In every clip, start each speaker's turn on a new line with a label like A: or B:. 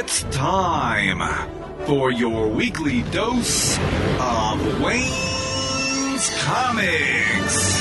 A: It's time for your weekly dose of Wayne's Comics.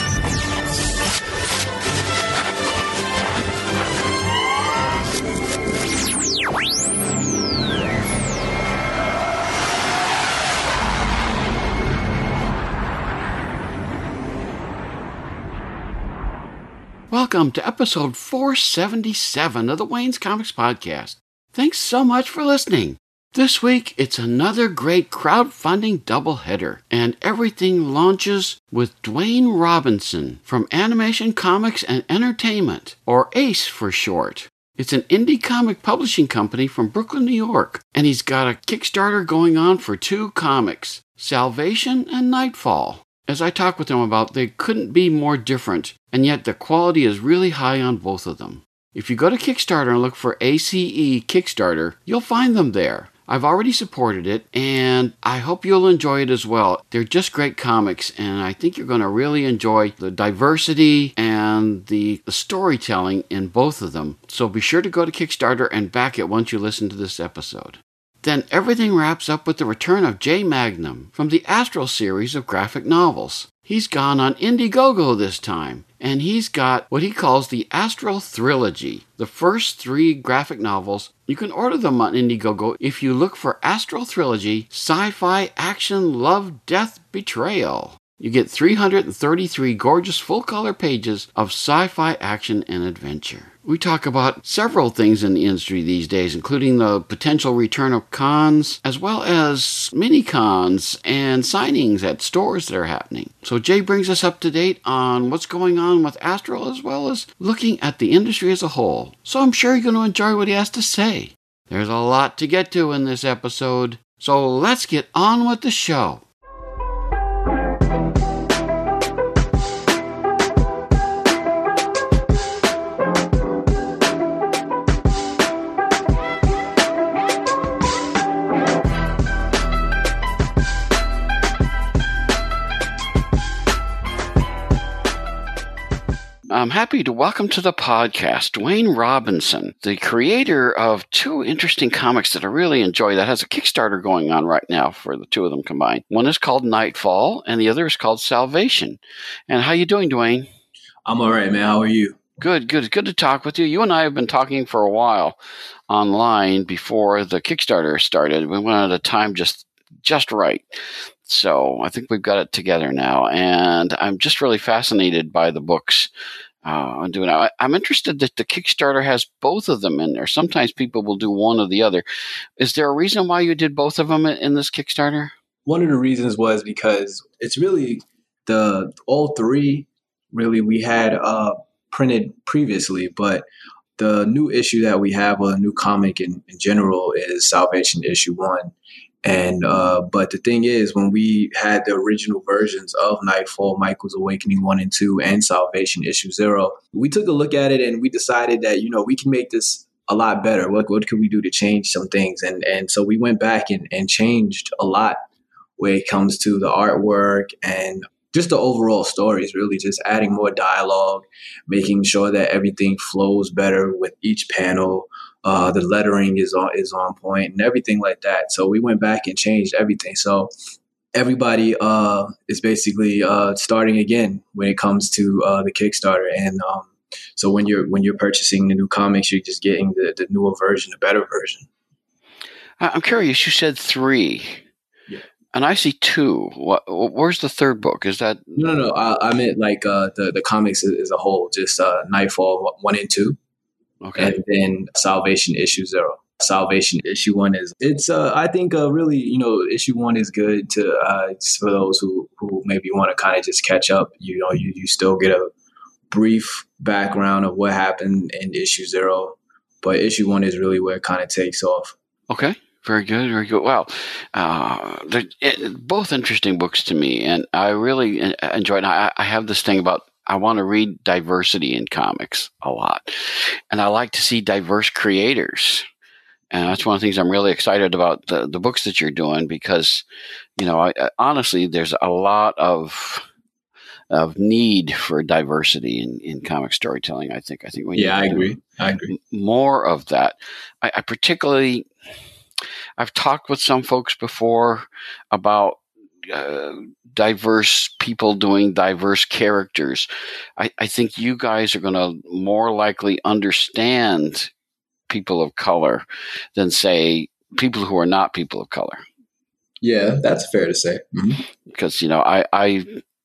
B: Welcome to episode 477 of the Wayne's Comics Podcast. Thanks so much for listening. This week, it's another great crowdfunding doubleheader, and everything launches with Dwayne Robinson from Animation Comics and Entertainment, or ACE for short. It's an indie comic publishing company from Brooklyn, New York, and he's got a Kickstarter going on for two comics, Salvation and Nightfall. As I talk with them about, they couldn't be more different, and yet the quality is really high on both of them. If you go to Kickstarter and look for ACE Kickstarter, you'll find them there. I've already supported it, and I hope you'll enjoy it as well. They're just great comics, and I think you're going to really enjoy the diversity and the storytelling in both of them. So be sure to go to Kickstarter and back it once you listen to this episode. Then everything wraps up with the return of Jay Magnum from the Astral series of graphic novels. He's gone on Indiegogo this time, and he's got what he calls the Astral Trilogy, the first 3 graphic novels. You can order them on Indiegogo if you look for Astral Trilogy, Sci-Fi Action Love Death Betrayal. You get 333 gorgeous full-color pages of sci-fi action and adventure. We talk about several things in the industry these days, including the potential return of cons, as well as mini-cons and signings at stores that are happening. So Jay brings us up to date on what's going on with Astral, as well as looking at the industry as a whole. So I'm sure you're going to enjoy what he has to say. There's a lot to get to in this episode, so let's get on with the show. I'm happy to welcome to the podcast Dwayne Robinson, the creator of 2 interesting comics that I really enjoy that has a Kickstarter going on right now for the 2 of them combined. One is called Nightfall, and the other is called Salvation. And how you doing, Dwayne?
C: I'm all right, man. How are you?
B: Good. It's good to talk with you. You and I have been talking for a while online before the Kickstarter started. We went at a time just right. So I think we've got it together now, and I'm just really fascinated by the books. I'm interested that the Kickstarter has both of them in there. Sometimes people will do one or the other. Is there a reason why you did both of them in this Kickstarter?
C: One of the reasons was because it's really all 3 really we had printed previously, but the new issue that we have, or a new comic in general, is Salvation issue 1. And but the thing is, when we had the original versions of Nightfall, Michael's Awakening 1 and 2, and Salvation issue 0, we took a look at it and we decided that, we can make this a lot better. What could we do to change some things? And so we went back and changed a lot when it comes to the artwork and just the overall stories, really just adding more dialogue, making sure that everything flows better with each panel. The lettering is on point and everything like that. So we went back and changed everything. So everybody is basically starting again when it comes to the Kickstarter. And so when you're purchasing the new comics, you're just getting the newer version, the better version.
B: I'm curious. You said 3.
C: Yeah.
B: And I see 2. Where's the third book? Is that
C: No. I meant like the comics as a whole, just Nightfall 1 and 2.
B: Okay.
C: And then Salvation issue 0. Salvation issue 1 I think really, issue 1 is good to for those who maybe want to kind of just catch up. You still get a brief background of what happened in issue 0, but issue 1 is really where it kind of takes off.
B: Okay. Very good. Wow. They're both interesting books to me, and I really enjoy it. I have this thing about I want to read diversity in comics a lot, and I like to see diverse creators. And that's one of the things I'm really excited about the books that you're doing, because, honestly, there's a lot of need for diversity in comic storytelling. I think we need
C: I agree.
B: more of that. I particularly I've talked with some folks before about diverse people doing diverse characters. I think you guys are going to more likely understand people of color than, say, people who are not people of color.
C: Yeah, that's fair to say. Mm-hmm.
B: Because, I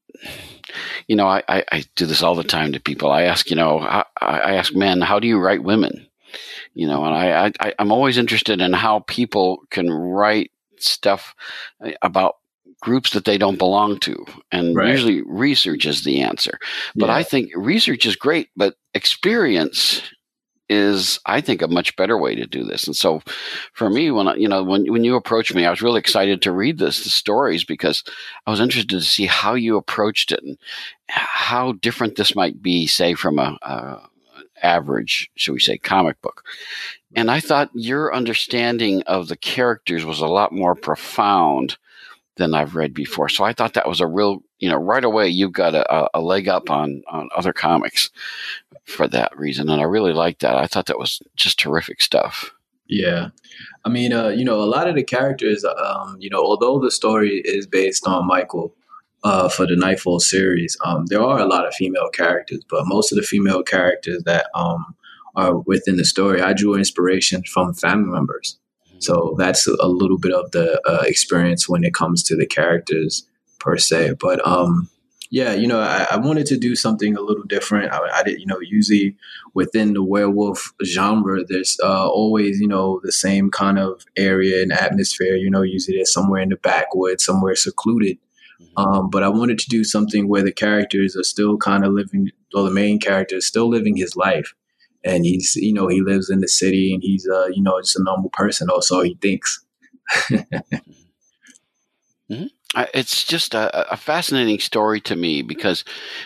B: do this all the time to people. I ask, I ask men, how do you write women? And I'm always interested in how people can write stuff about groups that they don't belong to. And usually research is the answer. But I think research is great, but experience is, I think, a much better way to do this. And so for me, when you approached me, I was really excited to read the stories, because I was interested to see how you approached it and how different this might be, say, from a average, shall we say, comic book. And I thought your understanding of the characters was a lot more profound than I've read before. So I thought that was a real, right away you've got a leg up on other comics for that reason. And I really liked that. I thought that was just terrific stuff.
C: Yeah. I mean, a lot of the characters, although the story is based on Michael for the Nightfall series, there are a lot of female characters, but most of the female characters that are within the story, I drew inspiration from family members. So that's a little bit of the experience when it comes to the characters per se. But I wanted to do something a little different. I did, usually within the werewolf genre, there's always, the same kind of area and atmosphere. Usually they're somewhere in the backwoods, somewhere secluded. But I wanted to do something where the characters are still kind of living, or the main character is still living his life. And he's, he lives in the city, and he's, just a normal person, or so he thinks.
B: Mm-hmm. It's just a fascinating story to me, because,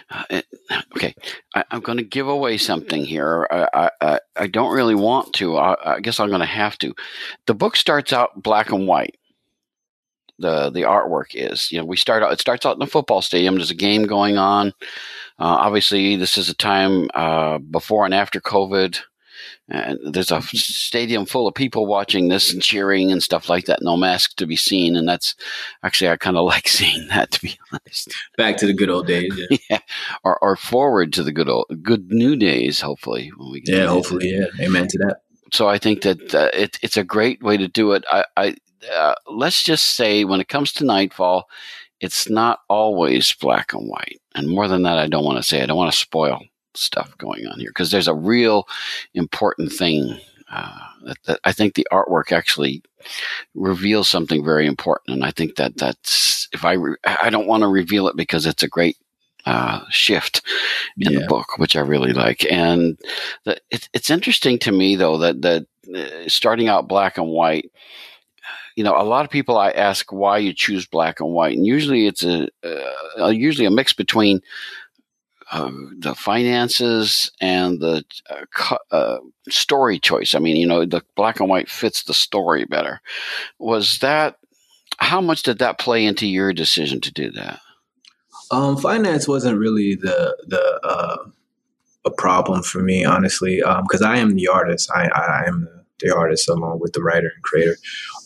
B: I'm going to give away something here. I don't really want to. I guess I'm going to have to. The book starts out black and white. The artwork is, it starts out in a football stadium. There's a game going on. Obviously, this is a time before and after COVID. And there's a stadium full of people watching this and cheering and stuff like that. No mask to be seen. And that's actually, I kind of like seeing that, to be honest.
C: Back to the good old days. Yeah.
B: Yeah. Or forward to the good new days, hopefully. When we get
C: hopefully. Yeah. Amen to that.
B: So I think that it's a great way to do it. Let's just say when it comes to Nightfall, it's not always black and white. And more than that, I don't want to say. I don't want to spoil stuff going on here, because there's a real important thing that I think the artwork actually reveals something very important. And I think that's, if I don't want to reveal it, because it's a great shift in the book, which I really like. And it's interesting to me, though, that starting out black and white, a lot of people, I ask why you choose black and white, and usually it's usually a mix between the finances and the story choice. I mean, the black and white fits the story better. How much did that play into your decision to do that?
C: Finance wasn't really a problem for me, honestly, because I am the artist. I am the artist along with the writer and creator.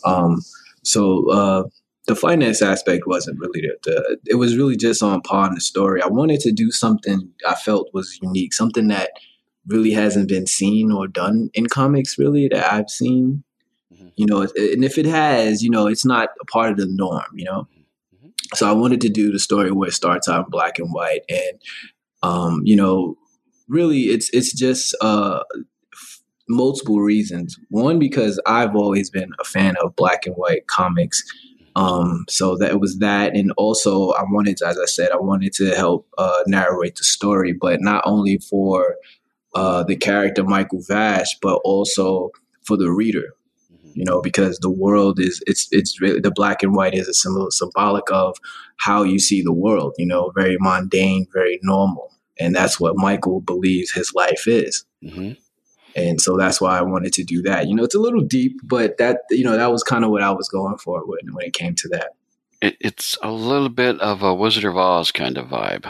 C: So the finance aspect wasn't really it was really just on par in the story. I wanted to do something I felt was unique, something that really hasn't been seen or done in comics, really, that I've seen. Mm-hmm. And if it has, it's not a part of the norm, Mm-hmm. So I wanted to do the story where it starts out in black and white, and really it's just multiple reasons. One, because I've always been a fan of black and white comics. So that it was that. And also I wanted to help narrate the story, but not only for the character Michael Vash, but also for the reader, because the world it's really, the black and white is a symbolic of how you see the world, very mundane, very normal. And that's what Michael believes his life is. Mm-hmm. And so that's why I wanted to do that. It's a little deep, but that was kind of what I was going for when it came to that.
B: It's a little bit of a Wizard of Oz kind of vibe.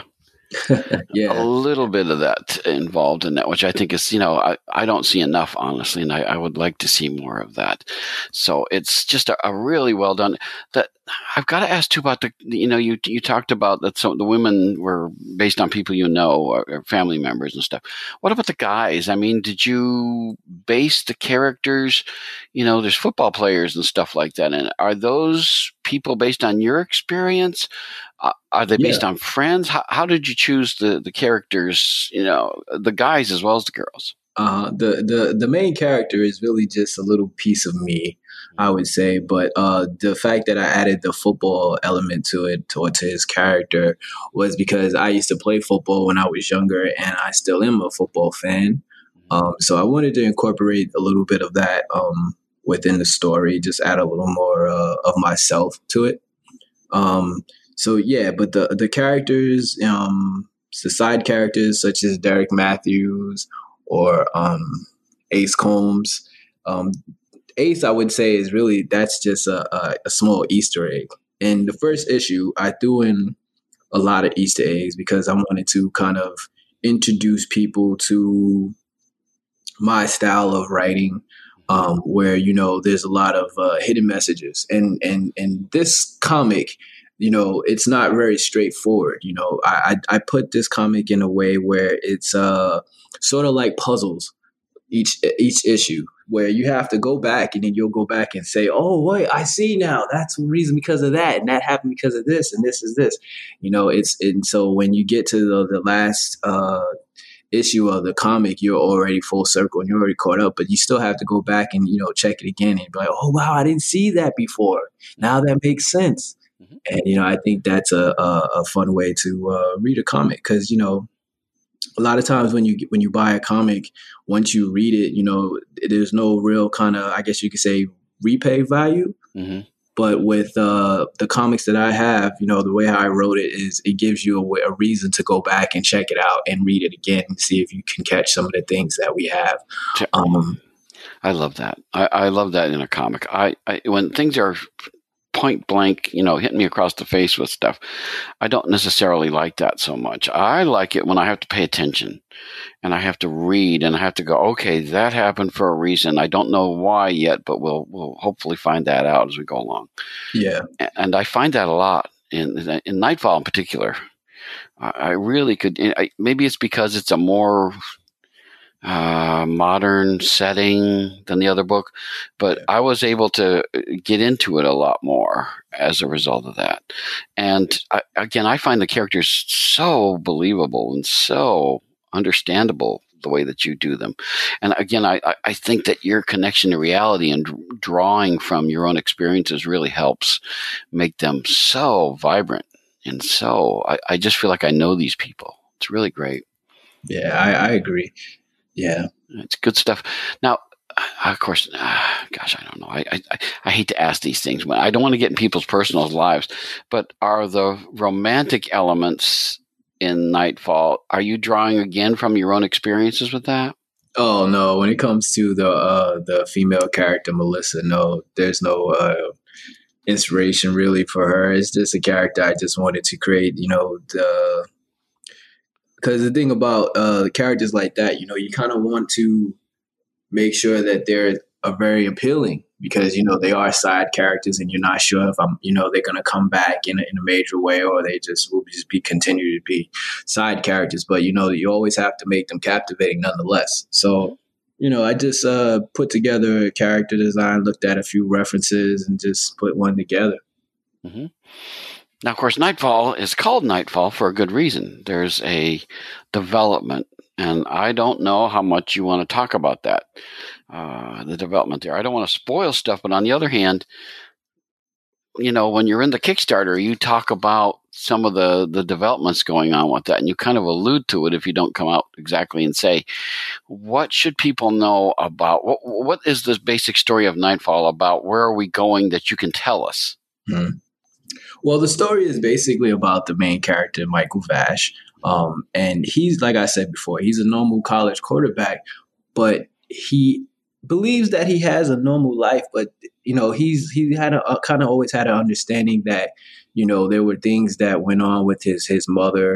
B: A
C: Yeah.
B: little bit of that involved in that, which I think is, I don't see enough, honestly, and I would like to see more of that. So it's just a really well done. That I've got to ask too about you talked about that some of the women were based on people or family members and stuff. What about the guys? I mean, did you base the characters? There's football players and stuff like that, and are those people based on your experience? Are they based on friends? How did you choose the characters? The guys as well as the girls.
C: The main character is really just a little piece of me, I would say. But the fact that I added the football element to his character was because I used to play football when I was younger, and I still am a football fan. So I wanted to incorporate a little bit of that within the story, just add a little more of myself to it. So yeah, but the characters, the side characters such as Derek Matthews or Ace Combs. Ace, I would say, is really that's just a small Easter egg. In the first issue, I threw in a lot of Easter eggs because I wanted to kind of introduce people to my style of writing, where there's a lot of hidden messages, and this comic. It's not very straightforward. I put this comic in a way where it's sort of like puzzles each issue, where you have to go back and then you'll go back and say, oh, wait, I see now. That's the reason because of that. And that happened because of this. And this is this. And so when you get to the last issue of the comic, you're already full circle and you're already caught up, but you still have to go back and, check it again and be like, oh, wow, I didn't see that before. Now that makes sense. And, I think that's a fun way to read a comic because, a lot of times when you buy a comic, once you read it, there's no real kind of, I guess you could say, repay value. Mm-hmm. But with the comics that I have, the way I wrote it is it gives you a reason to go back and check it out and read it again and see if you can catch some of the things that we have.
B: I love that. I love that in a comic. I when things are point blank, hitting me across the face with stuff, I don't necessarily like that so much. I like it when I have to pay attention and I have to read and I have to go, okay, that happened for a reason. I don't know why yet, but we'll hopefully find that out as we go along.
C: Yeah.
B: And I find that a lot in Nightfall in particular. I really could, maybe it's because it's a more modern setting than the other book, but I was able to get into it a lot more as a result of that. And I find the characters so believable and so understandable the way that you do them. And again, I think that your connection to reality and drawing from your own experiences really helps make them so vibrant. And so I just feel like I know these people. It's really great.
C: Yeah, I agree. Yeah.
B: It's good stuff. Now, of course, gosh, I don't know. I hate to ask these things. I don't want to get in people's personal lives, but are the romantic elements in Nightfall, are you drawing again from your own experiences with that?
C: Oh, no. When it comes to the female character, Melissa, no, there's no inspiration really for her. It's just a character I just wanted to create, because the thing about characters like that, you kind of want to make sure that they're very appealing because, they are side characters and you're not sure if they're going to come back in a major way or they will just continue to be side characters. But, you always have to make them captivating nonetheless. So, I just put together a character design, looked at a few references and just put one together.
B: Mm-hmm. Now, of course, Nightfall is called Nightfall for a good reason. There's a development, and I don't know how much you want to talk about that, the development there. I don't want to spoil stuff, but on the other hand, when you're in the Kickstarter, you talk about some of the developments going on with that, and you kind of allude to it if you don't come out exactly and say, what should people know about, what is this basic story of Nightfall about? Where are we going that you can tell us?
C: Mm-hmm. Well, the story is basically about the main character, Michael Vash. And he's, like I said before, he's a normal college quarterback, but he believes that he has a normal life. But, he had kind of always had an understanding that, there were things that went on with his mother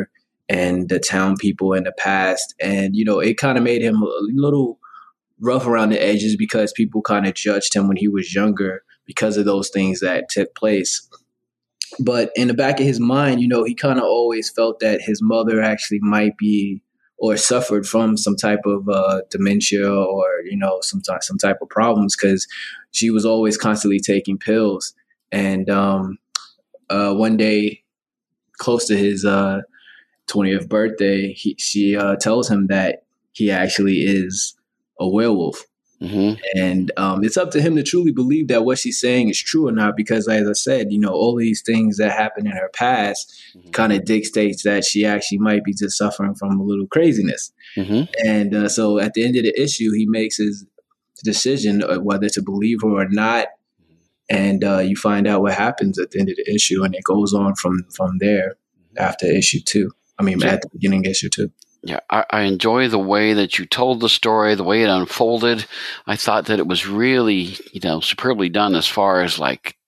C: and the town people in the past. And, it kind of made him a little rough around the edges because people kind of judged him when he was younger because of those things that took place. But in the back of his mind, he kind of always felt that his mother actually might be or suffered from some type of dementia or, some type of problems, because she was always constantly taking pills. And one day, close to his 20th birthday, she tells him that he actually is a werewolf.
B: Mm-hmm.
C: And it's up to him to truly believe that what she's saying is true or not, because as I said, all these things that happened in her past kind of dictates that she actually might be just suffering from a little craziness.
B: Mm-hmm.
C: And so at the end of the issue, he makes his decision whether to believe her or not. And you find out what happens at the end of the issue, and it goes on from there after issue 2. At the beginning of issue 2.
B: Yeah, I enjoy the way that you told the story, the way it unfolded. I thought that it was really, superbly done as far as like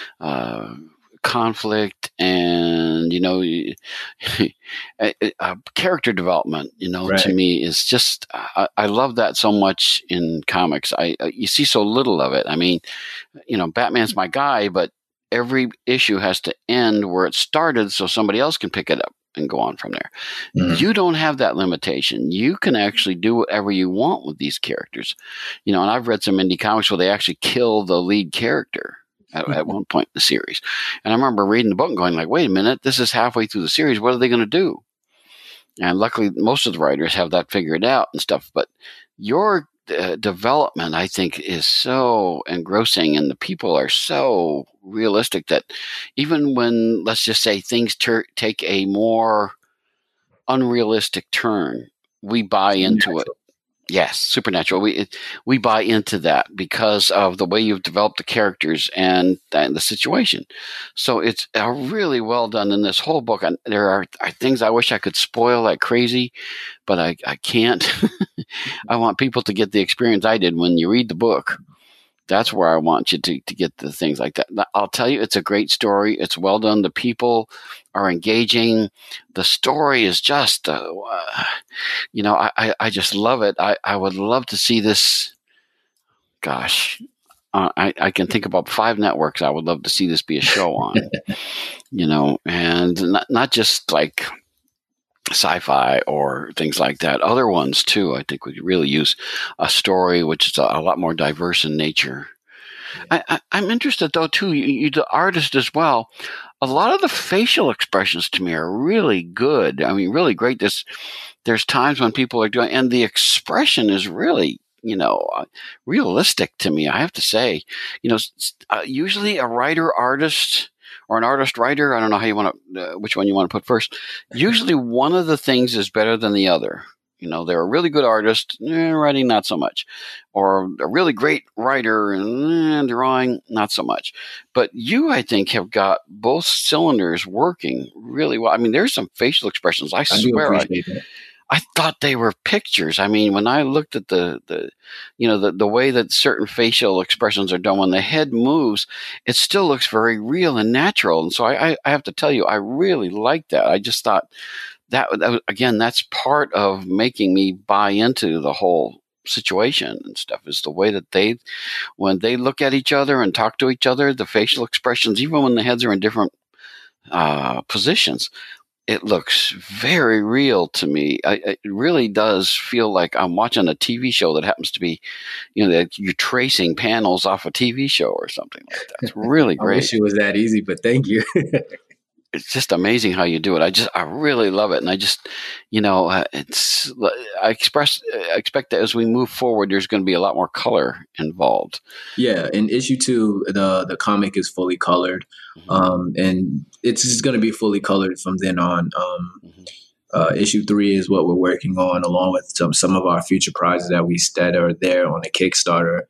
B: conflict and, character development,
C: Right.
B: To me is just, I love that so much in comics. You see so little of it. Batman's my guy, but every issue has to end where it started so somebody else can pick it up and go on from there. Mm-hmm. You don't have that limitation. You can actually do whatever you want with these characters. And I've read some indie comics where they actually kill the lead character at one point in the series. And I remember reading the book and going like, wait a minute, this is halfway through the series. What are they going to do? And luckily, most of the writers have that figured out and stuff. But your development, I think, is so engrossing, and the people are so realistic that even when, let's just say, things take a more unrealistic turn, we buy into it. Yes, supernatural. We buy into that because of the way you've developed the characters and the situation. So it's really well done in this whole book. And there are things I wish I could spoil like crazy, but I can't. I want people to get the experience I did when you read the book. That's where I want you to get the things like that. I'll tell you, it's a great story. It's well done. The people are engaging. The story is just, I just love it. I would love to see this. Gosh, I can think about 5 networks I would love to see this be a show on, and not just like sci-fi or things like that. Other ones too. I think we could really use a story which is a lot more diverse in nature. I'm interested though too. You the artist as well. A lot of the facial expressions to me are really good. Really great. There's times when people are doing, and the expression is really, realistic to me. I have to say, usually a writer artist. Or an artist-writer, I don't know how you want to, which one you want to put first. Usually one of the things is better than the other. They're a really good artist, writing not so much. Or a really great writer, and drawing not so much. But you, I think, have got both cylinders working really well. There's some facial expressions. I swear, I thought they were pictures. When I looked at the way that certain facial expressions are done, when the head moves, it still looks very real and natural. And so I have to tell you, I really like that. I just thought that again, that's part of making me buy into the whole situation and stuff, is the way that when they look at each other and talk to each other, the facial expressions, even when the heads are in different positions, it looks very real to me. It really does feel like I'm watching a TV show that happens to be, that you're tracing panels off a TV show or something like that. It's really great.
C: I wish it was that easy, but thank you.
B: It's just amazing how you do it. I really love it. And I just, I expect that as we move forward, there's going to be a lot more color involved.
C: Yeah. In issue 2, the comic is fully colored. And it's just going to be fully colored from then on. Issue 3 is what we're working on, along with some of our future projects that are there on the Kickstarter.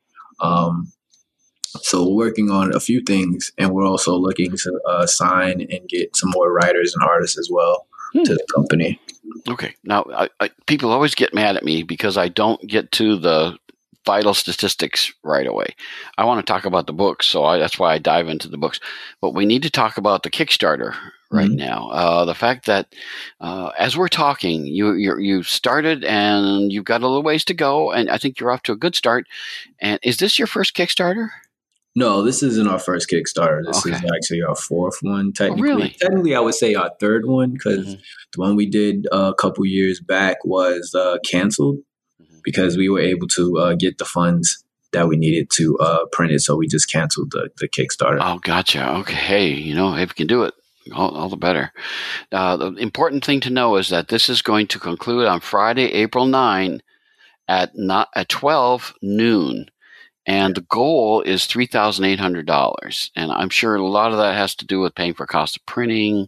C: So we're working on a few things, and we're also looking to sign and get some more writers and artists as well to the company.
B: Okay. Now, people always get mad at me because I don't get to the vital statistics right away. I want to talk about the books, so that's why I dive into the books. But we need to talk about the Kickstarter right now. The fact that as we're talking, you started and you've got a little ways to go, and I think you're off to a good start. And is this your first Kickstarter?
C: No, this isn't our first Kickstarter. This
B: Okay.
C: is actually our fourth one, technically.
B: Oh, really?
C: Technically, I would say our third one, because the one we did a couple years back was canceled because we were able to get the funds that we needed to print it. So we just canceled the Kickstarter.
B: Oh, gotcha. Okay. Hey, if you can do it, all the better. The important thing to know is that this is going to conclude on Friday, April 9 at 12 noon. And the goal is $3,800. And I'm sure a lot of that has to do with paying for cost of printing,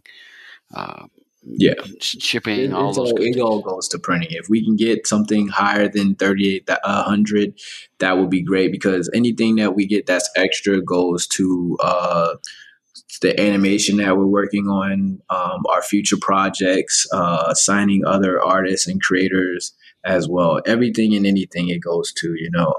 B: shipping, all those.
C: It all goes to printing. If we can get something higher than 3,800, that would be great, because anything that we get that's extra goes to the animation that we're working on, our future projects, signing other artists and creators as well. Everything and anything it goes to,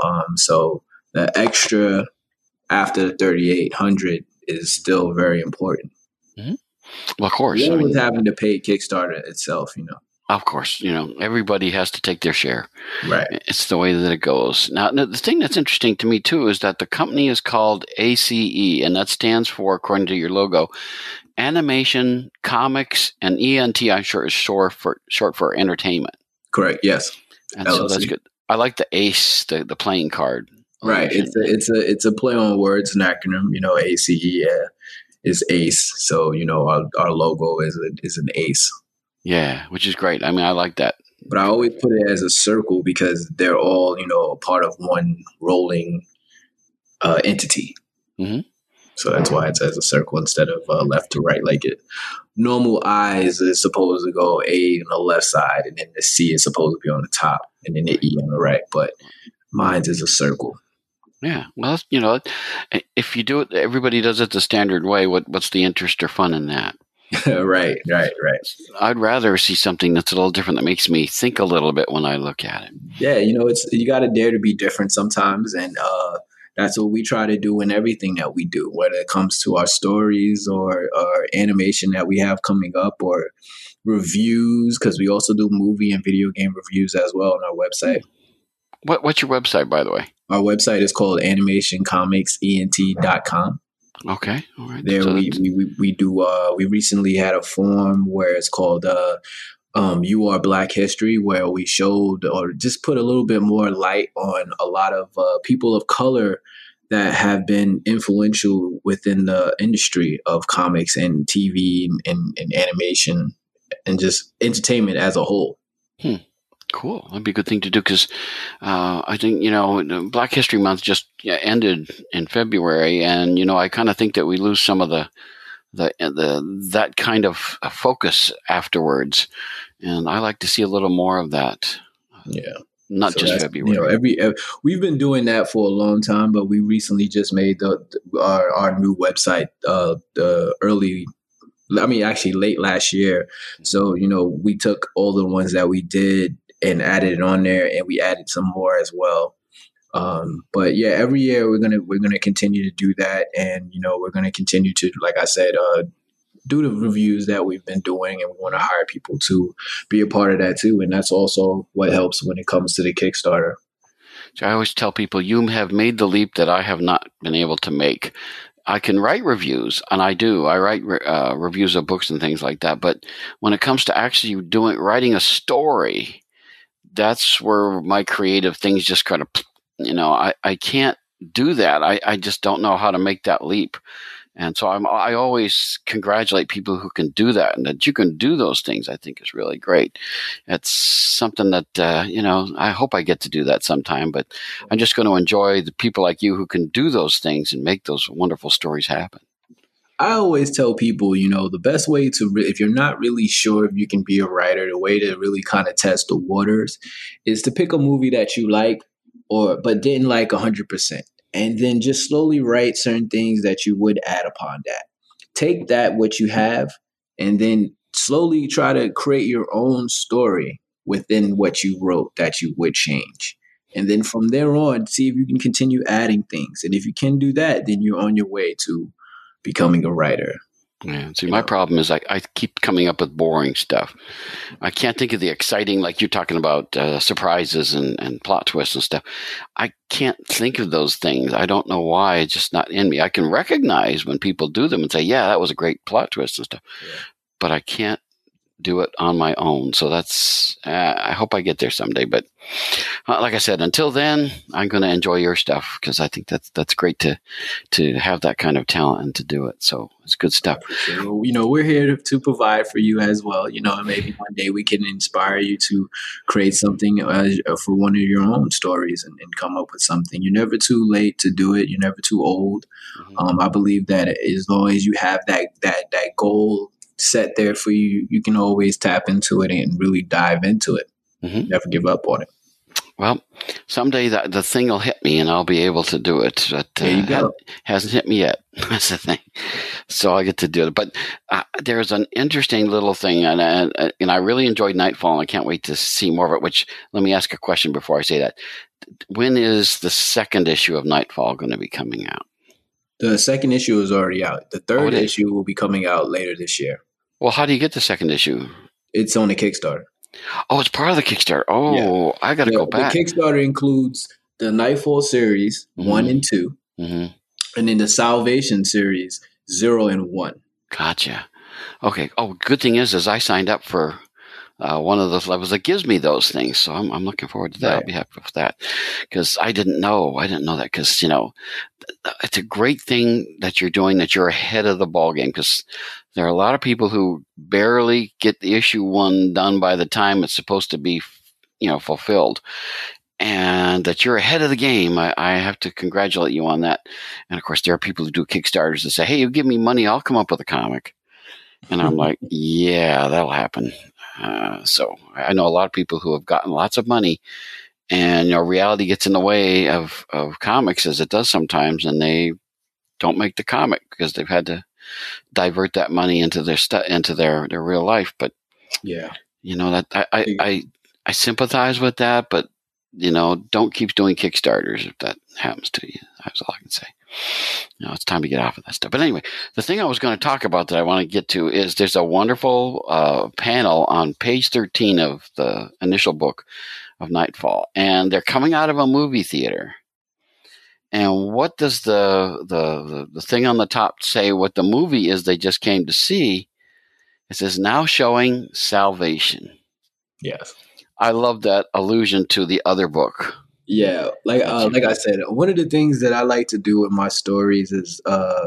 C: so the extra after the 3,800 is still very important.
B: Mm-hmm. Well, of course.
C: With having to pay Kickstarter itself,
B: Of course, everybody has to take their share.
C: Right.
B: It's the way that it goes. Now, the thing that's interesting to me, too, is that the company is called ACE, and that stands for, according to your logo, Animation, Comics, and ENT, I'm sure, is short for entertainment.
C: Correct, yes.
B: And so that's good. I like the ACE, the playing card.
C: Right. It's a play on words, an acronym, ACE is ACE. So, our logo is an ACE.
B: Yeah, which is great. I mean, I like that.
C: But I always put it as a circle because they're all, a part of one rolling entity.
B: Mm-hmm.
C: So that's why it's as a circle instead of left to right. Like normal I's is supposed to go A on the left side, and then the C is supposed to be on the top, and then the E on the right. But mine's is a circle.
B: Yeah, well, if you do it, everybody does it the standard way. What's the interest or fun in that?
C: Right.
B: I'd rather see something that's a little different, that makes me think a little bit when I look at it.
C: Yeah, you got to dare to be different sometimes, and that's what we try to do in everything that we do, whether it comes to our stories or animation that we have coming up, or reviews, because we also do movie and video game reviews as well on our website.
B: What's your website, by the way?
C: Our website is called animationcomicsent.com.
B: Okay, all right.
C: There we do. We recently had a forum where it's called "You Are Black History," where we showed or just put a little bit more light on a lot of people of color that have been influential within the industry of comics and TV and animation and just entertainment as a whole.
B: Cool. That'd be a good thing to do, because I think, Black History Month just ended in February, and, I kind of think that we lose some of that kind of focus afterwards, and I like to see a little more of that.
C: Yeah.
B: Not so just February.
C: We've been doing that for a long time, but we recently just made our new website late last year. So, we took all the ones that we did and added it on there, and we added some more as well. But yeah, every year we're gonna continue to do that, and we're gonna continue to, like I said, do the reviews that we've been doing, and we want to hire people to be a part of that too. And that's also what helps when it comes to the Kickstarter.
B: So I always tell people, you have made the leap that I have not been able to make. I can write reviews, and I do. I write reviews of books and things like that. But when it comes to actually writing a story, that's where my creative things just kind of, I can't do that. I just don't know how to make that leap. And so I always congratulate people who can do that, and that you can do those things, I think is really great. It's something that, I hope I get to do that sometime, but I'm just going to enjoy the people like you who can do those things and make those wonderful stories happen.
C: I always tell people, the best way to, if you're not really sure if you can be a writer, the way to really kind of test the waters is to pick a movie that you like but didn't like 100%. And then just slowly write certain things that you would add upon that. Take what you have, and then slowly try to create your own story within what you wrote that you would change. And then from there on, see if you can continue adding things. And if you can do that, then you're on your way to becoming a writer.
B: Yeah. See, my problem is I keep coming up with boring stuff. I can't think of the exciting, like you're talking about surprises and plot twists and stuff. I can't think of those things. I don't know why. It's just not in me. I can recognize when people do them and say, yeah, that was a great plot twist and stuff. Yeah. But I can't do it on my own. So that's, I hope I get there someday. But like I said, until then, I'm going to enjoy your stuff because I think that's great to have that kind of talent and to do it. So it's good stuff.
C: Sure. We're here to provide for you as well. Maybe one day we can inspire you to create something for one of your own stories and come up with something. You're never too late to do it. You're never too old. Mm-hmm. I believe that as long as you have that goal set there for you, you can always tap into it and really dive into it. Mm-hmm. Never give up on it.
B: Well, someday the thing will hit me and I'll be able to do it. But
C: there you go.
B: Hasn't hit me yet. That's the thing. So I get to do it. But there's an interesting little thing, and I really enjoyed Nightfall, and I can't wait to see more of it. Which, let me ask a question before I say that. When is the second issue of Nightfall going to be coming out?
C: The second issue is already out. The third issue will be coming out later this year.
B: Well, how do you get the second issue?
C: It's on the Kickstarter.
B: Oh, it's part of the Kickstarter. Oh, yeah. I got to go back.
C: The Kickstarter includes the Nightfall series, mm-hmm. 1 and 2, mm-hmm. and then the Salvation series, 0 and 1.
B: Gotcha. Okay. Oh, good thing is I signed up for one of those levels that gives me those things. So I'm looking forward to that. Right. I'll be happy with that because I didn't know that because, it's a great thing that you're doing, that you're ahead of the ball game, because there are a lot of people who barely get the issue 1 done by the time it's supposed to be, fulfilled, and that you're ahead of the game. I have to congratulate you on that. And of course, there are people who do Kickstarters that say, hey, you give me money, I'll come up with a comic. And I'm like, yeah, that'll happen. So I know a lot of people who have gotten lots of money, and reality gets in the way of comics, as it does sometimes, and they don't make the comic because they've had to divert that money into their real life. But
C: yeah,
B: that I sympathize with that, but don't keep doing Kickstarters if that happens to you. That's all I can say. It's time to get off of that stuff. But anyway, the thing I was going to talk about that I want to get to is there's a wonderful panel on page 13 of the initial book of Nightfall, and they're coming out of a movie theater. And what does the thing on the top say? What the movie is they just came to see? It says, now showing Salvation.
C: Yes.
B: I love that allusion to the other book.
C: Yeah, like I said, one of the things that I like to do with my stories is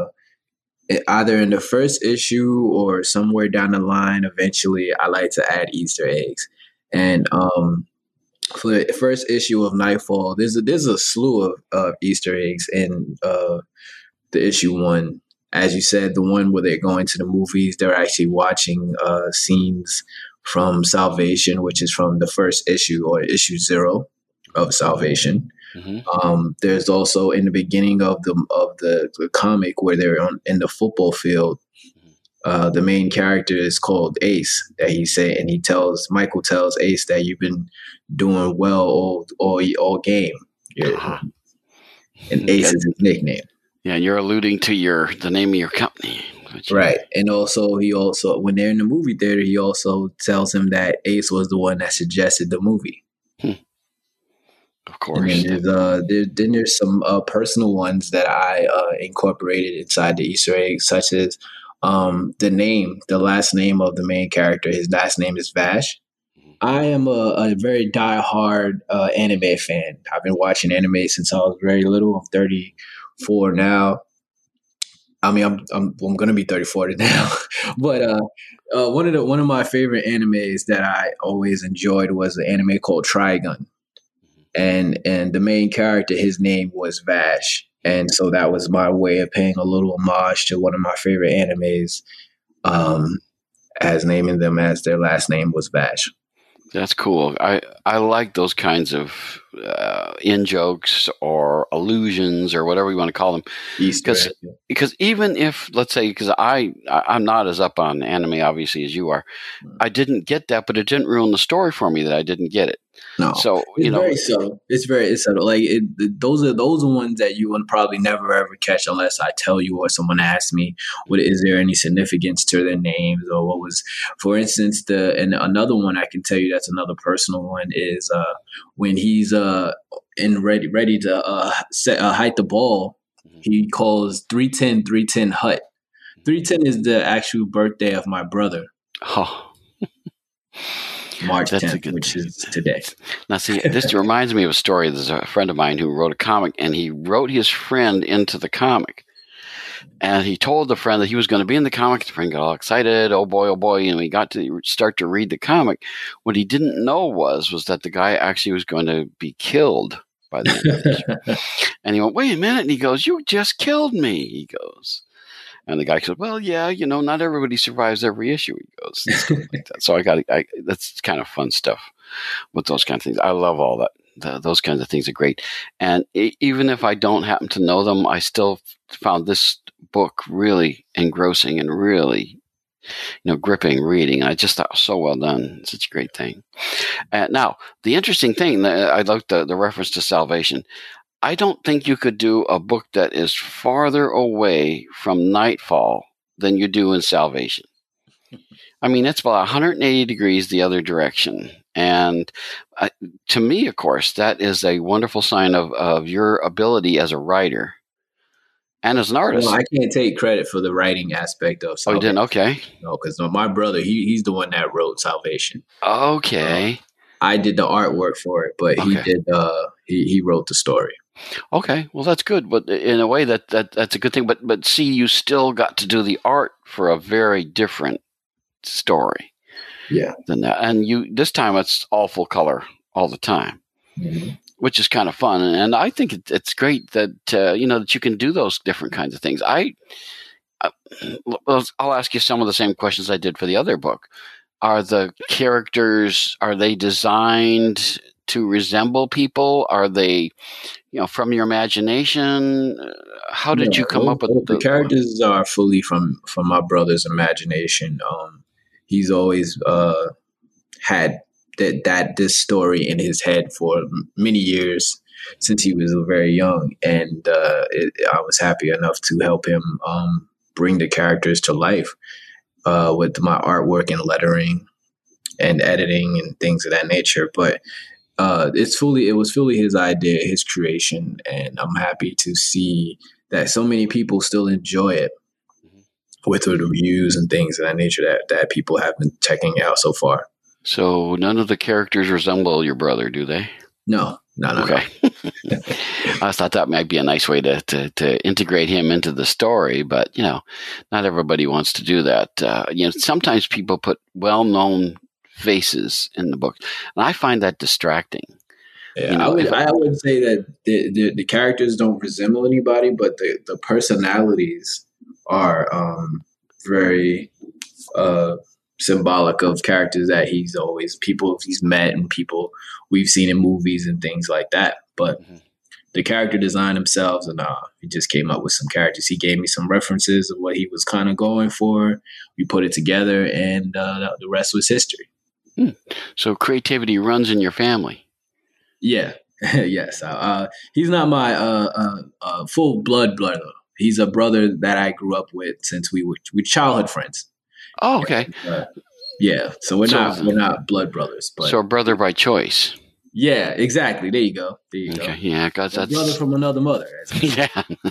C: either in the first issue or somewhere down the line, eventually, I like to add Easter eggs. And for the first issue of Nightfall, there's a slew of Easter eggs in the issue 1. As you said, the one where they're going to the movies, they're actually watching scenes from Salvation, which is from the first issue or issue 0 of Salvation. Mm-hmm. There's also in the beginning of the comic where they're in the football field. The main character is called Ace. Michael tells Ace that you've been doing well all game. Uh-huh. And Ace is his nickname.
B: Yeah, you're alluding to the name of your company.
C: Right. And also, when they're in the movie theater, he also tells him that Ace was the one that suggested the movie.
B: Of course.
C: And then there's some personal ones that I incorporated inside the Easter eggs, such as the last name of the main character. His last name is Vash. I am a very diehard anime fan. I've been watching anime since I was very little. I'm 34 now. I mean, I'm going to be 34 now. But one of my favorite animes that I always enjoyed was an anime called Trigun. And the main character, his name was Vash. And so that was my way of paying a little homage to one of my favorite animes, as naming them as their last name was Vash.
B: That's cool. I like those kinds of in jokes or allusions or whatever you want to call them. Because even if, let's say, because I'm not as up on anime obviously as you are, I didn't get that, but it didn't ruin the story for me that I didn't get it.
C: No,
B: so
C: it's very subtle. It's subtle. Like those are ones that you will probably never ever catch unless I tell you or someone asks me. Is there any significance to their names or what was, for instance, and another one I can tell you that's another personal one is when he's ready to hike the ball, he calls 310 Hut. 310 is the actual birthday of my brother.
B: Oh.
C: March 10th, which is today.
B: Now, see, this reminds me of a story. There's a friend of mine who wrote a comic, and he wrote his friend into the comic. And he told the friend that he was going to be in the comic. The friend got all excited. Oh, boy. And we got to start to read the comic. What he didn't know was that the guy actually was going to be killed by the end of this. And he went, wait a minute. And he goes, you just killed me. He goes. And the guy said, well, yeah, not everybody survives every issue. He goes, like that. So that's kind of fun stuff with those kind of things. I love all that. Those kinds of things are great. And even if I don't happen to know them, I still found this book really engrossing and really, gripping reading. I just thought it was so well done. Such a great thing. Now, the interesting thing, I like the reference to Salvation. I don't think you could do a book that is farther away from Nightfall than you do in Salvation. I mean, it's about 180 degrees the other direction. And to me, of course, that is a wonderful sign of your ability as a writer and as an artist.
C: Well, I can't take credit for the writing aspect of Salvation.
B: Oh, you didn't? Okay.
C: No, because my brother, he's the one that wrote Salvation.
B: Okay.
C: I did the artwork for it, but he did. He wrote the story.
B: Okay, well that's good, but in a way that's a good thing. But see, you still got to do the art for a very different story.
C: Yeah.
B: Than that, and this time it's all full color all the time, which is kind of fun. And I think it's great that that you can do those different kinds of things. I'll ask you some of the same questions I did for the other book. Are the characters, are they designed to resemble people? Are they, from your imagination? How did you come up with
C: the characters? Are fully from my brother's imagination. He's always had this story in his head for many years since he was very young, and I was happy enough to help him bring the characters to life. With my artwork and lettering and editing and things of that nature. But it was fully his idea, his creation. And I'm happy to see that so many people still enjoy it with the reviews and things of that nature that people have been checking out so far.
B: So none of the characters resemble your brother, do they?
C: No.
B: Okay. I thought that might be a nice way to integrate him into the story, but not everybody wants to do that. Sometimes people put well-known faces in the book, and I find that distracting.
C: Yeah, I would say that the characters don't resemble anybody, but the personalities are very symbolic of characters that people he's met and people we've seen in movies and things like that. But the character design themselves, and he just came up with some characters. He gave me some references of what he was kind of going for. We put it together, and the rest was history.
B: So creativity runs in your family.
C: Yeah. Yes. He's not my full blood brother. He's a brother that I grew up with since we're childhood friends.
B: Oh, okay.
C: Yeah. So we're not blood brothers, but
B: so a brother by choice.
C: Yeah, exactly. There you go.
B: Okay. Yeah, because that's
C: brother from another mother.
B: Yeah.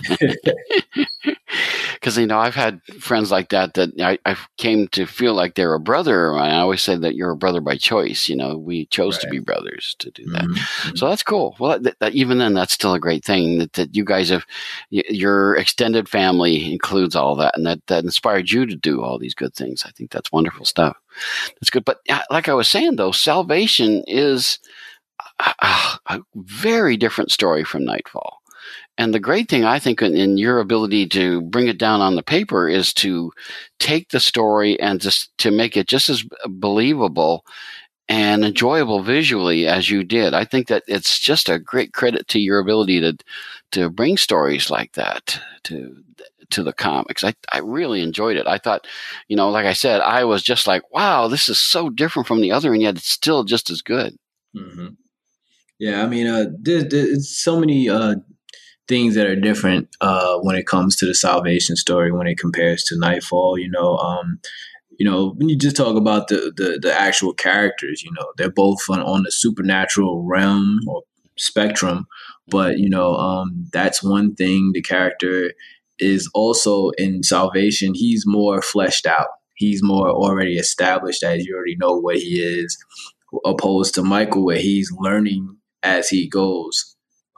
B: Because I've had friends like that I came to feel like they're a brother. And I always say that you're a brother by choice. We chose to be brothers to do that. Mm-hmm. So that's cool. Well, even then, that's still a great thing that you guys have. Your extended family includes all that, and that inspired you to do all these good things. I think that's wonderful stuff. That's good. But like I was saying, though, Salvation is a very different story from Nightfall. And the great thing, I think, in your ability to bring it down on the paper is to take the story and just to make it just as believable and enjoyable visually as you did. I think that it's just a great credit to your ability to bring stories like that to the comics. I really enjoyed it. I thought, like I said, I was just like, wow, this is so different from the other, and yet it's still just as good.
C: Mm-hmm. Yeah, I mean, there's so many things that are different when it comes to the Salvation story when it compares to Nightfall. When you just talk about the actual characters, they're both on the supernatural realm or spectrum, but that's one thing. The character is also in Salvation. He's more fleshed out. He's more already established, as you already know what he is, opposed to Michael, where he's learning as he goes.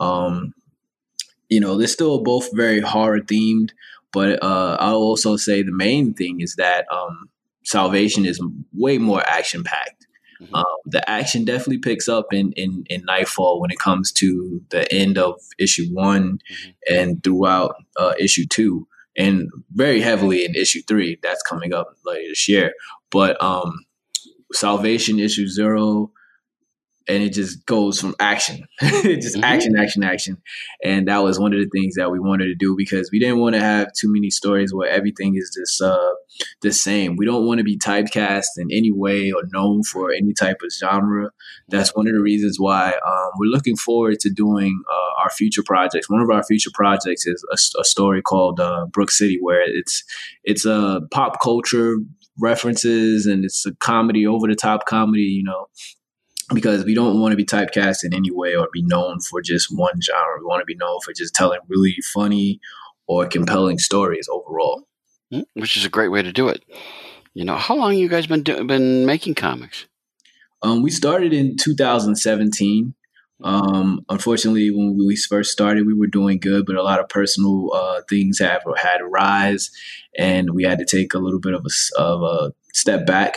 C: They're still both very horror themed, but I'll also say the main thing is that Salvation is way more action packed. Mm-hmm. The action definitely picks up in Nightfall when it comes to the end of issue 1 and throughout issue 2, and very heavily in issue 3 that's coming up later this year. But Salvation issue 0, and it just goes from action, just action. And that was one of the things that we wanted to do, because we didn't want to have too many stories where everything is just the same. We don't want to be typecast in any way or known for any type of genre. That's one of the reasons why we're looking forward to doing our future projects. One of our future projects is a story called Brook City, where it's a pop culture references, and it's a comedy, over the top comedy, because we don't want to be typecast in any way or be known for just one genre. We want to be known for just telling really funny or compelling stories overall.
B: Which is a great way to do it. How long you guys been making comics?
C: We started in 2017. Unfortunately, when we first started, we were doing good, but a lot of personal things had to rise, and we had to take a little bit of a step back.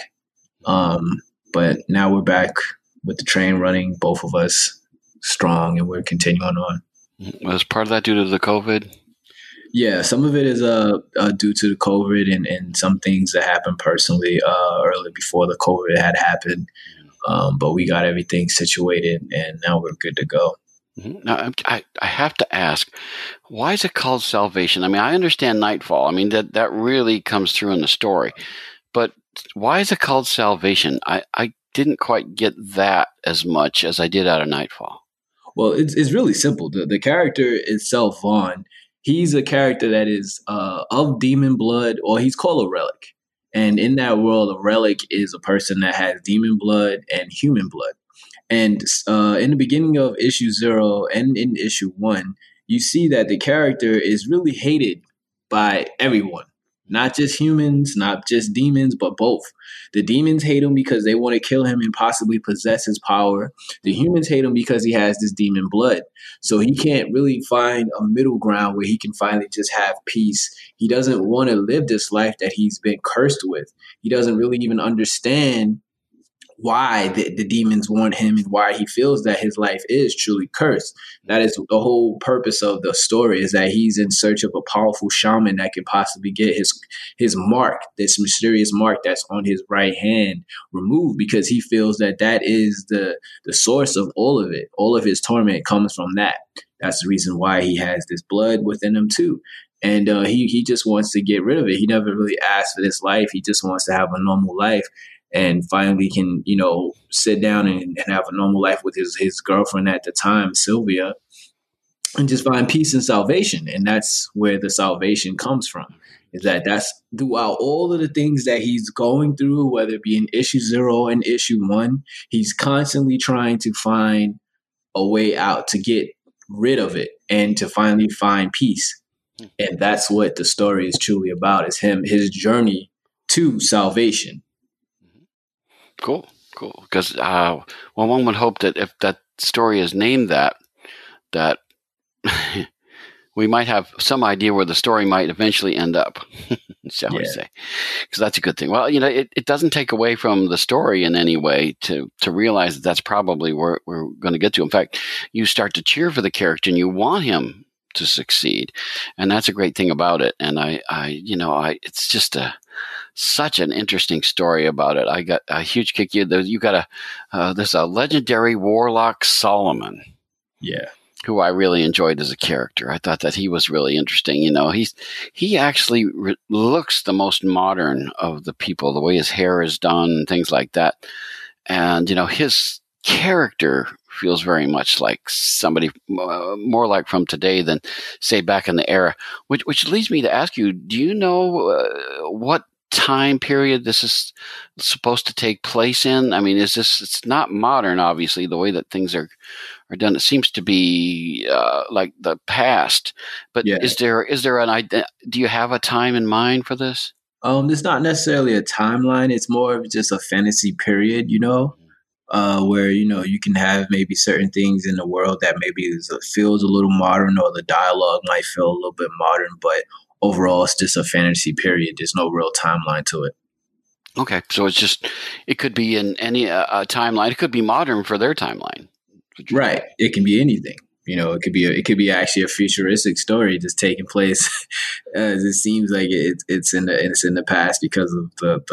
C: But now we're back with the train running, both of us strong, and we're continuing on.
B: Was part of that due to the COVID?
C: Yeah, some of it is due to the COVID and some things that happened personally early before the COVID had happened. But we got everything situated, and now we're good to go.
B: Now, I have to ask, why is it called Salvation? I mean, I understand Nightfall. I mean, that really comes through in the story. But why is it called Salvation? I didn't quite get that as much as I did out of Nightfall.
C: Well, it's really simple. The character itself, Vaughn, he's a character that is of demon blood, or he's called a relic. And in that world, a relic is a person that has demon blood and human blood. And in the beginning of issue 0 and in issue 1, you see that the character is really hated by everyone. Not just humans, not just demons, but both. The demons hate him because they want to kill him and possibly possess his power. The humans hate him because he has this demon blood. So he can't really find a middle ground where he can finally just have peace. He doesn't want to live this life that he's been cursed with. He doesn't really even understand why the demons want him and why he feels that his life is truly cursed. That is the whole purpose of the story, is that he's in search of a powerful shaman that can possibly get his mark, this mysterious mark that's on his right hand, removed, because he feels that is the source of all of it. All of his torment comes from that. That's the reason why he has this blood within him too. And he just wants to get rid of it. He never really asked for this life. He just wants to have a normal life, and finally can, sit down and have a normal life with his girlfriend at the time, Sylvia, and just find peace and salvation. And that's where the salvation comes from, is that's throughout all of the things that he's going through, whether it be in issue 0 and issue 1, he's constantly trying to find a way out, to get rid of it and to finally find peace. And that's what the story is truly about, is his journey to salvation.
B: Cool. Because one would hope that if that story is named that we might have some idea where the story might eventually end up, shall we say? Because that's a good thing. Well, it doesn't take away from the story in any way to realize that that's probably where we're going to get to. In fact, you start to cheer for the character and you want him to succeed, and that's a great thing about it. And I it's just such an interesting story about it. I got a huge kick. You got there's a legendary warlock, Solomon.
C: Yeah.
B: Who I really enjoyed as a character. I thought that he was really interesting. He actually looks the most modern of the people, the way his hair is done, things like that. And, his character feels very much like somebody more like from today than, say, back in the era, which leads me to ask you, do you know what time period this is supposed to take place in? I mean, it's not modern, obviously, the way that things are done. It seems to be like the past, but
C: Yeah.
B: is there do you have a time in mind for this?
C: It's not necessarily a timeline. It's more of just a fantasy period, where, you can have maybe certain things in the world that maybe feels a little modern, or the dialogue might feel a little bit modern, but overall it's just a fantasy period. There's no real timeline to it.
B: Okay. So it could be in any timeline. It could be modern for their timeline.
C: Right. It can be anything. It could be actually a futuristic story just taking place as it seems like it's in the past because of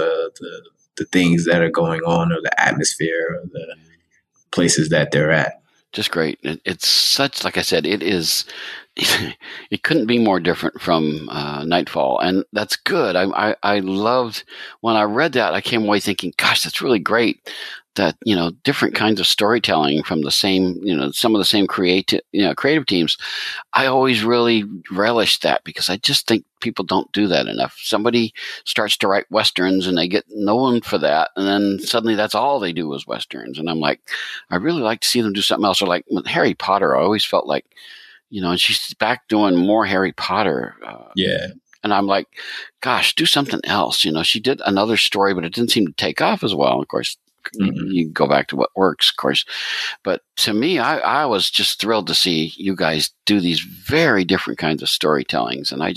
C: the things that are going on, or the atmosphere, or the places that they're at.
B: Just great. It's such, like I said, it is. It couldn't be more different from Nightfall, and that's good. I loved when I read that. I came away thinking, "Gosh, that's really great." That different kinds of storytelling from the same, some of the same creative teams. I always really relished that because I just think people don't do that enough. Somebody starts to write Westerns and they get known for that, and then suddenly that's all they do is Westerns. And I'm like, I really like to see them do something else. Or like with Harry Potter, I always felt like, and she's back doing more Harry Potter.
C: Yeah.
B: And I'm like, gosh, do something else. She did another story, but it didn't seem to take off as well. Of course, you go back to what works, of course. But to me, I was just thrilled to see you guys do these very different kinds of storytellings. And I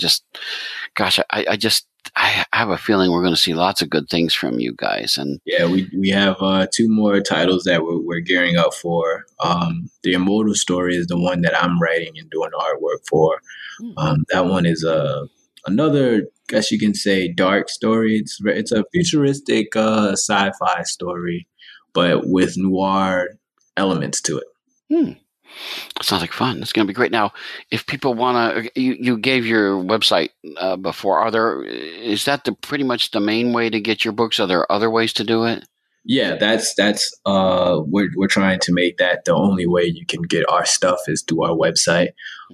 B: have a feeling we're going to see lots of good things from you guys. And
C: yeah, we have 2 more titles that we're gearing up for. The Immortal story is the one that I'm writing and doing the artwork for. That one is another, I guess you can say, dark story. It's a futuristic sci-fi story, but with noir elements to it.
B: Sounds like fun. It's going to be great. Now, if people want to, you gave your website before. Is that pretty much the main way to get your books? Are there other ways to do it?
C: Yeah, that's we're trying to make that the only way you can get our stuff is through our website,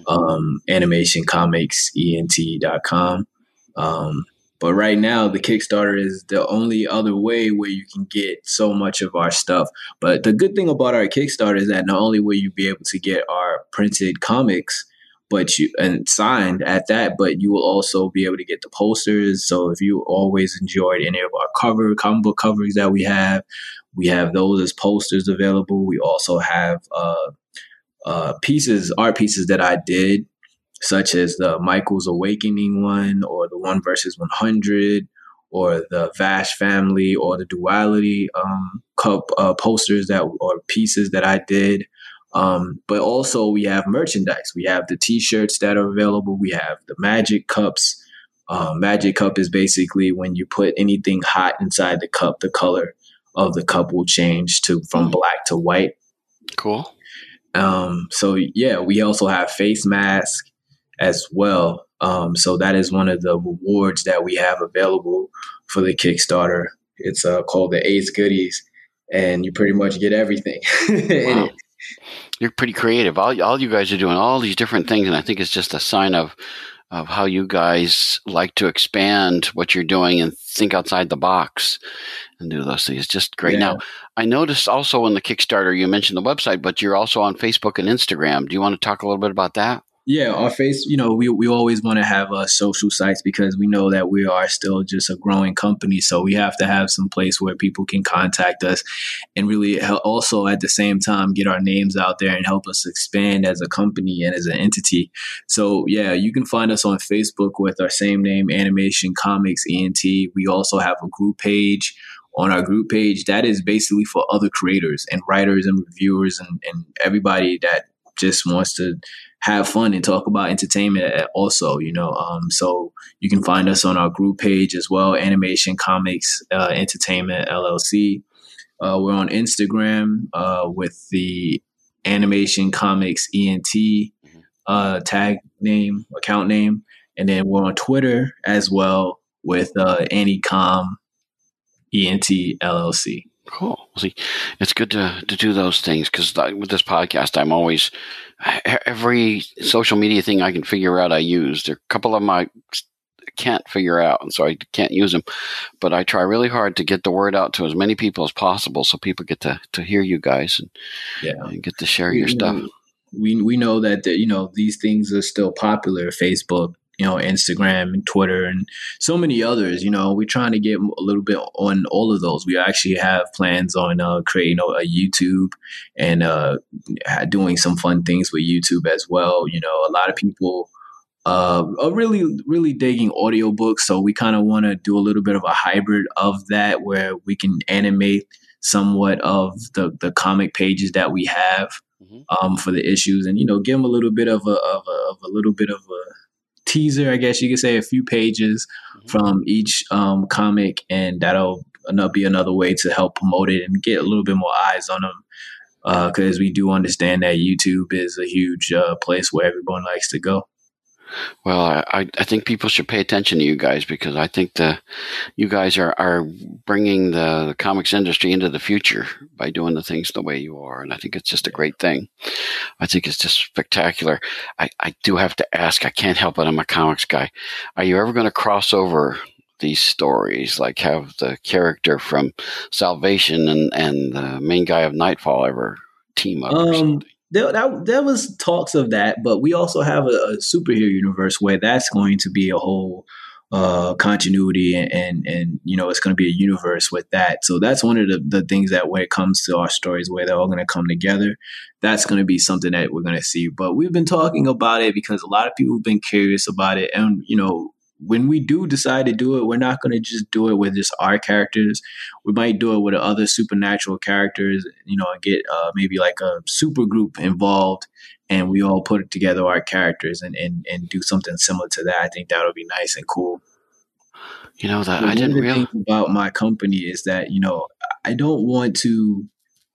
C: animationcomicsent.com. But right now, the Kickstarter is the only other way where you can get so much of our stuff. But the good thing about our Kickstarter is that not only will you be able to get our printed comics, and signed at that, but you will also be able to get the posters. So if you always enjoyed any of our comic book covers that we have those as posters available. We also have art pieces that I did, such as the Michael's Awakening one, or the 1 versus 100, or the Vash family, or the Duality posters or pieces that I did. But also we have merchandise. We have the t-shirts that are available. We have the Magic Cups. Magic Cup is basically when you put anything hot inside the cup, the color of the cup will change from black to white.
B: Cool.
C: So yeah, we also have face mask as well. So that is one of the rewards that we have available for the Kickstarter. It's called the Ace Goodies, and you pretty much get everything.
B: Wow. You're pretty creative. All you guys are doing all these different things, and I think it's just a sign of how you guys like to expand what you're doing and think outside the box and do those things. It's just great. Yeah. Now, I noticed also in the Kickstarter, you mentioned the website, but you're also on Facebook and Instagram. Do you want to talk a little bit about that?
C: Yeah, our face, we always want to have social sites because we know that we are still just a growing company. So we have to have some place where people can contact us and really also at the same time get our names out there and help us expand as a company and as an entity. So yeah, you can find us on Facebook with our same name, Animation Comics ENT. We also have a group page. On our group page, that is basically for other creators and writers and reviewers and everybody that just wants to have fun and talk about entertainment also, so you can find us on our group page as well, Animation Comics Entertainment LLC. We're on Instagram with the Animation Comics ENT tag name, account name. And then we're on Twitter as well with Anycom ENT LLC.
B: Cool. See, it's good to do those things because with this podcast, I'm always every social media thing I can figure out I use. There are a couple of them I can't figure out, and so I can't use them. But I try really hard to get the word out to as many people as possible, so people get to hear you guys and get to share your stuff.
C: We know that these things are still popular. Facebook, Instagram and Twitter and so many others. We're trying to get a little bit on all of those. We actually have plans on creating a YouTube and doing some fun things with YouTube as well. A lot of people are really, really digging audiobooks. So we kind of want to do a little bit of a hybrid of that where we can animate somewhat of the comic pages that we have for the issues and, give them a little bit of a teaser, I guess you could say, a few pages from each comic, and that'll be another way to help promote it and get a little bit more eyes on them because we do understand that YouTube is a huge place where everyone likes to go.
B: Well, I think people should pay attention to you guys because I think you guys are bringing the comics industry into the future by doing the things the way you are. And I think it's just a great thing. I think it's just spectacular. I do have to ask, I can't help it, I'm a comics guy. Are you ever going to cross over these stories, like have the character from Salvation and the main guy of Nightfall ever team up or something?
C: There was talks of that, but we also have a superhero universe where that's going to be a whole continuity and it's going to be a universe with that. So that's one of the things that when it comes to our stories where they're all going to come together, that's going to be something that we're going to see. But we've been talking about it because a lot of people have been curious about it. And, when we do decide to do it, we're not going to just do it with just our characters. We might do it with other supernatural characters, and get maybe like a super group involved, and we all put it together our characters and do something similar to that. I think that would be nice and cool.
B: That I didn't realize
C: about my company is that I don't want to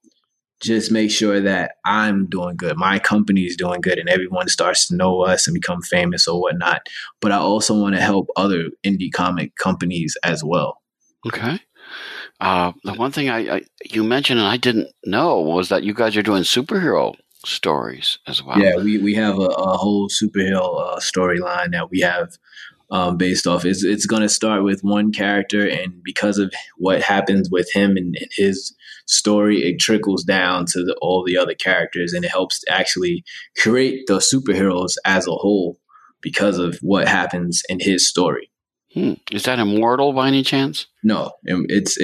C: just make sure that I'm doing good. My company is doing good and everyone starts to know us and become famous or whatnot. But I also want to help other indie comic companies as well.
B: Okay. The one thing you mentioned and I didn't know was that you guys are doing superhero stories as well.
C: Yeah, we have a whole superhero storyline that we have based off. It's going to start with one character, and because of what happens with him and his story, it trickles down to all the other characters, and it helps to actually create the superheroes as a whole because of what happens in his story.
B: Is that immortal by any chance?
C: No, it's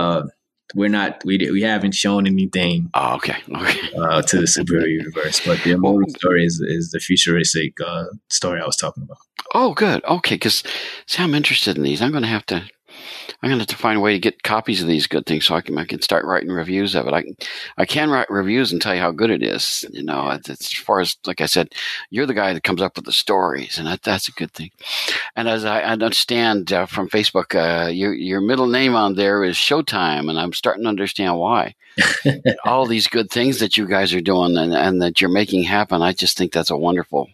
C: we're not. We haven't shown anything.
B: Oh, okay.
C: To the superhero universe, but the immortal story is the futuristic story I was talking about.
B: Oh, good. Okay, because see, I'm interested in these. I'm going to have to find a way to get copies of these good things so I can start writing reviews of it. I can write reviews and tell you how good it is. It's, as far as, like I said, you're the guy that comes up with the stories, and that's a good thing. And as I understand from Facebook, your middle name on there is Showtime, and I'm starting to understand why. All these good things that you guys are doing and that you're making happen, I just think that's a wonderful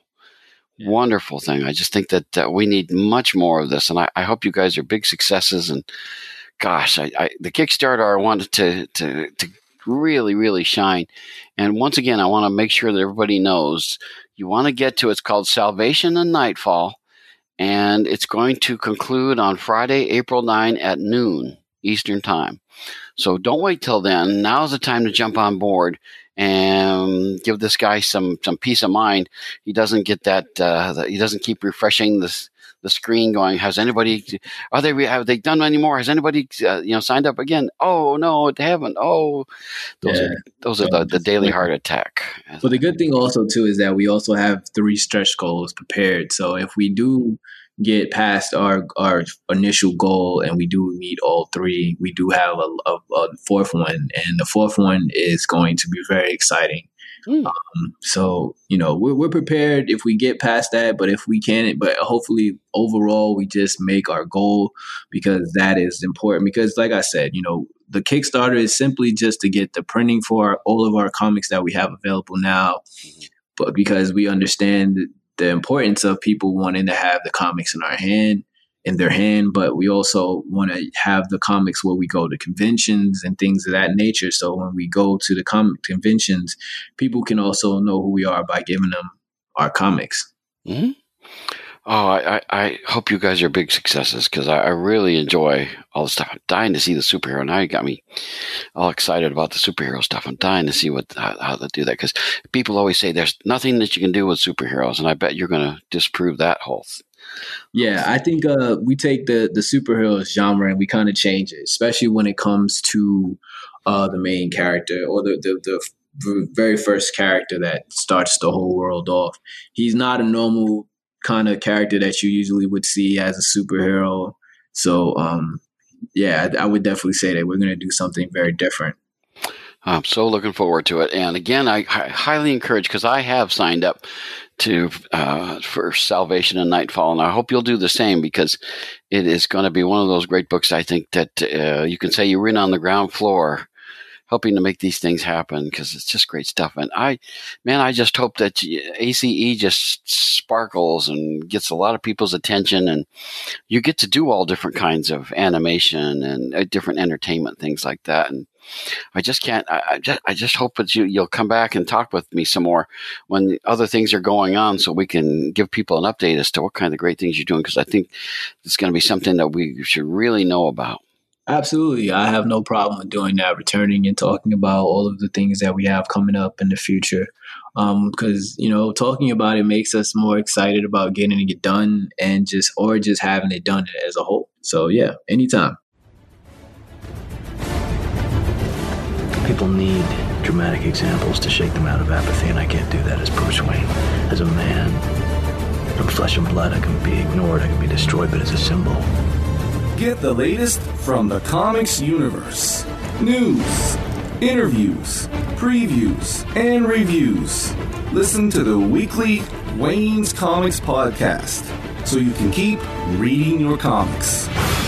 B: thing. I just think that we need much more of this, and I hope you guys are big successes. And gosh, the Kickstarter I wanted to really, really shine. And once again, I want to make sure that everybody knows you want to get to. It's called Salvation and Nightfall, and it's going to conclude on Friday, April 9 at noon Eastern Time. So don't wait till then. Now's the time to jump on board and give this guy some peace of mind. He doesn't get that. He doesn't keep refreshing the screen, going, "Has anybody? Have they done any more? Has anybody signed up again? Oh no, they haven't. Oh, those are the daily heart attack."
C: But the good thing also too is that we also have 3 stretch goals prepared. So if we do get past our initial goal and we do meet all 3, we do have a 4th one, and the 4th one is going to be very exciting.
B: Mm.
C: So, we're prepared if we get past that, but if we can't, but hopefully overall we just make our goal, because that is important. Because like I said, the Kickstarter is simply just to get the printing for all of our comics that we have available now. But because we understand the importance of people wanting to have the comics in their hand, but we also want to have the comics where we go to conventions and things of that nature. So when we go to the comic conventions, people can also know who we are by giving them our comics.
B: Mm-hmm. Oh, I hope you guys are big successes, because I really enjoy all the stuff. I'm dying to see the superhero. Now you got me all excited about the superhero stuff. I'm dying to see how they do that, because people always say there's nothing that you can do with superheroes, and I bet you're going to disprove that whole thing.
C: Yeah, I think we take the superhero genre and we kind of change it, especially when it comes to the main character, or the very first character that starts the whole world off. He's not a normal kind of character that you usually would see as a superhero. So, I would definitely say that we're going to do something very different.
B: I'm so looking forward to it. And again, I highly encourage, because I have signed up for Salvation and Nightfall, and I hope you'll do the same, because it is going to be one of those great books. I think that you can say you're in on the ground floor helping to make these things happen, because it's just great stuff. And I just hope that ACE just sparkles and gets a lot of people's attention, and you get to do all different kinds of animation and different entertainment, things like that. And I just can't. I just hope that you'll come back and talk with me some more when other things are going on, so we can give people an update as to what kind of great things you're doing, because I think it's going to be something that we should really know about.
C: Absolutely. I have no problem with doing that, returning and talking about all of the things that we have coming up in the future. Because, talking about it makes us more excited about getting it done, and just having it done as a whole. So, yeah, anytime.
D: People need dramatic examples to shake them out of apathy, and I can't do that as Bruce Wayne. As a man, from flesh and blood, I can be ignored, I can be destroyed, but as a symbol.
A: Get the latest from the comics universe. News, interviews, previews, and reviews. Listen to the weekly Wayne's Comics podcast, so you can keep reading your comics.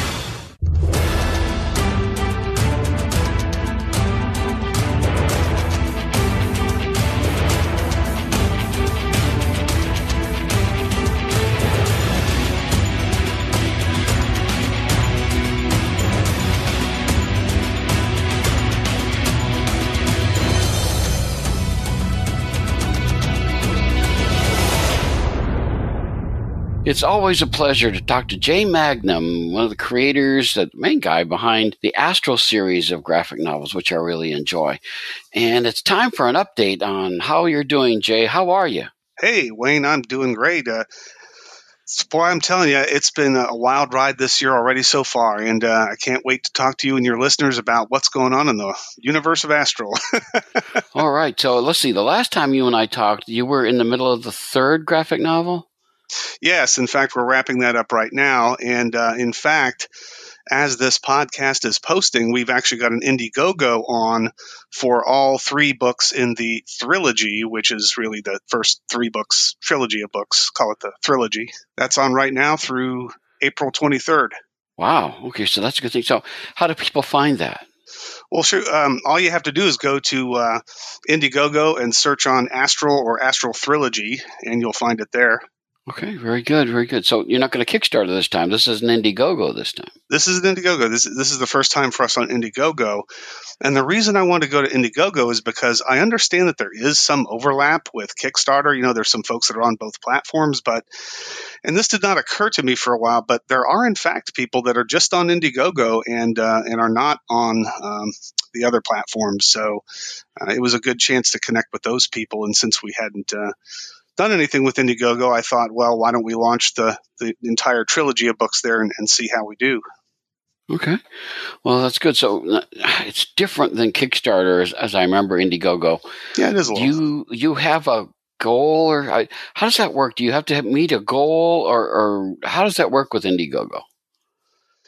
B: It's always a pleasure to talk to Jay Magnum, one of the creators, the main guy behind the Astro series of graphic novels, which I really enjoy. And it's time for an update on how you're doing, Jay. How are you?
E: Hey, Wayne, I'm doing great. Boy, I'm telling you, it's been a wild ride this year already so far, and I can't wait to talk to you and your listeners about what's going on in the universe of Astro.
B: All right, so let's see. The last time you and I talked, you were in the middle of the third graphic novel?
E: Yes, in fact, we're wrapping that up right now. And in fact, as this podcast is posting, we've actually got an Indiegogo on for all 3 books in the trilogy, which is really the first 3 books, trilogy of books, call it the trilogy. That's on right now through April 23rd.
B: Wow. Okay, so that's a good thing. So how do people find that?
E: Well, sure. All you have to do is go to Indiegogo and search on Astral or Astral Trilogy, and you'll find it there.
B: Okay, very good, very good. So you're not going to Kickstarter this time. This is an Indiegogo this time.
E: This is an Indiegogo. This is the first time for us on Indiegogo. And the reason I wanted to go to Indiegogo is because I understand that there is some overlap with Kickstarter. There's some folks that are on both platforms, and this did not occur to me for a while, but there are in fact people that are just on Indiegogo and are not on the other platforms. So it was a good chance to connect with those people. And since we hadn't done anything with Indiegogo, I thought, well, why don't we launch the entire trilogy of books there and see how we do.
B: Okay. Well, that's good. So it's different than Kickstarter, as I remember Indiegogo.
E: Yeah, it is a little.
B: You have a goal, or how does that work? Do you have to meet a goal, or how does that work with Indiegogo?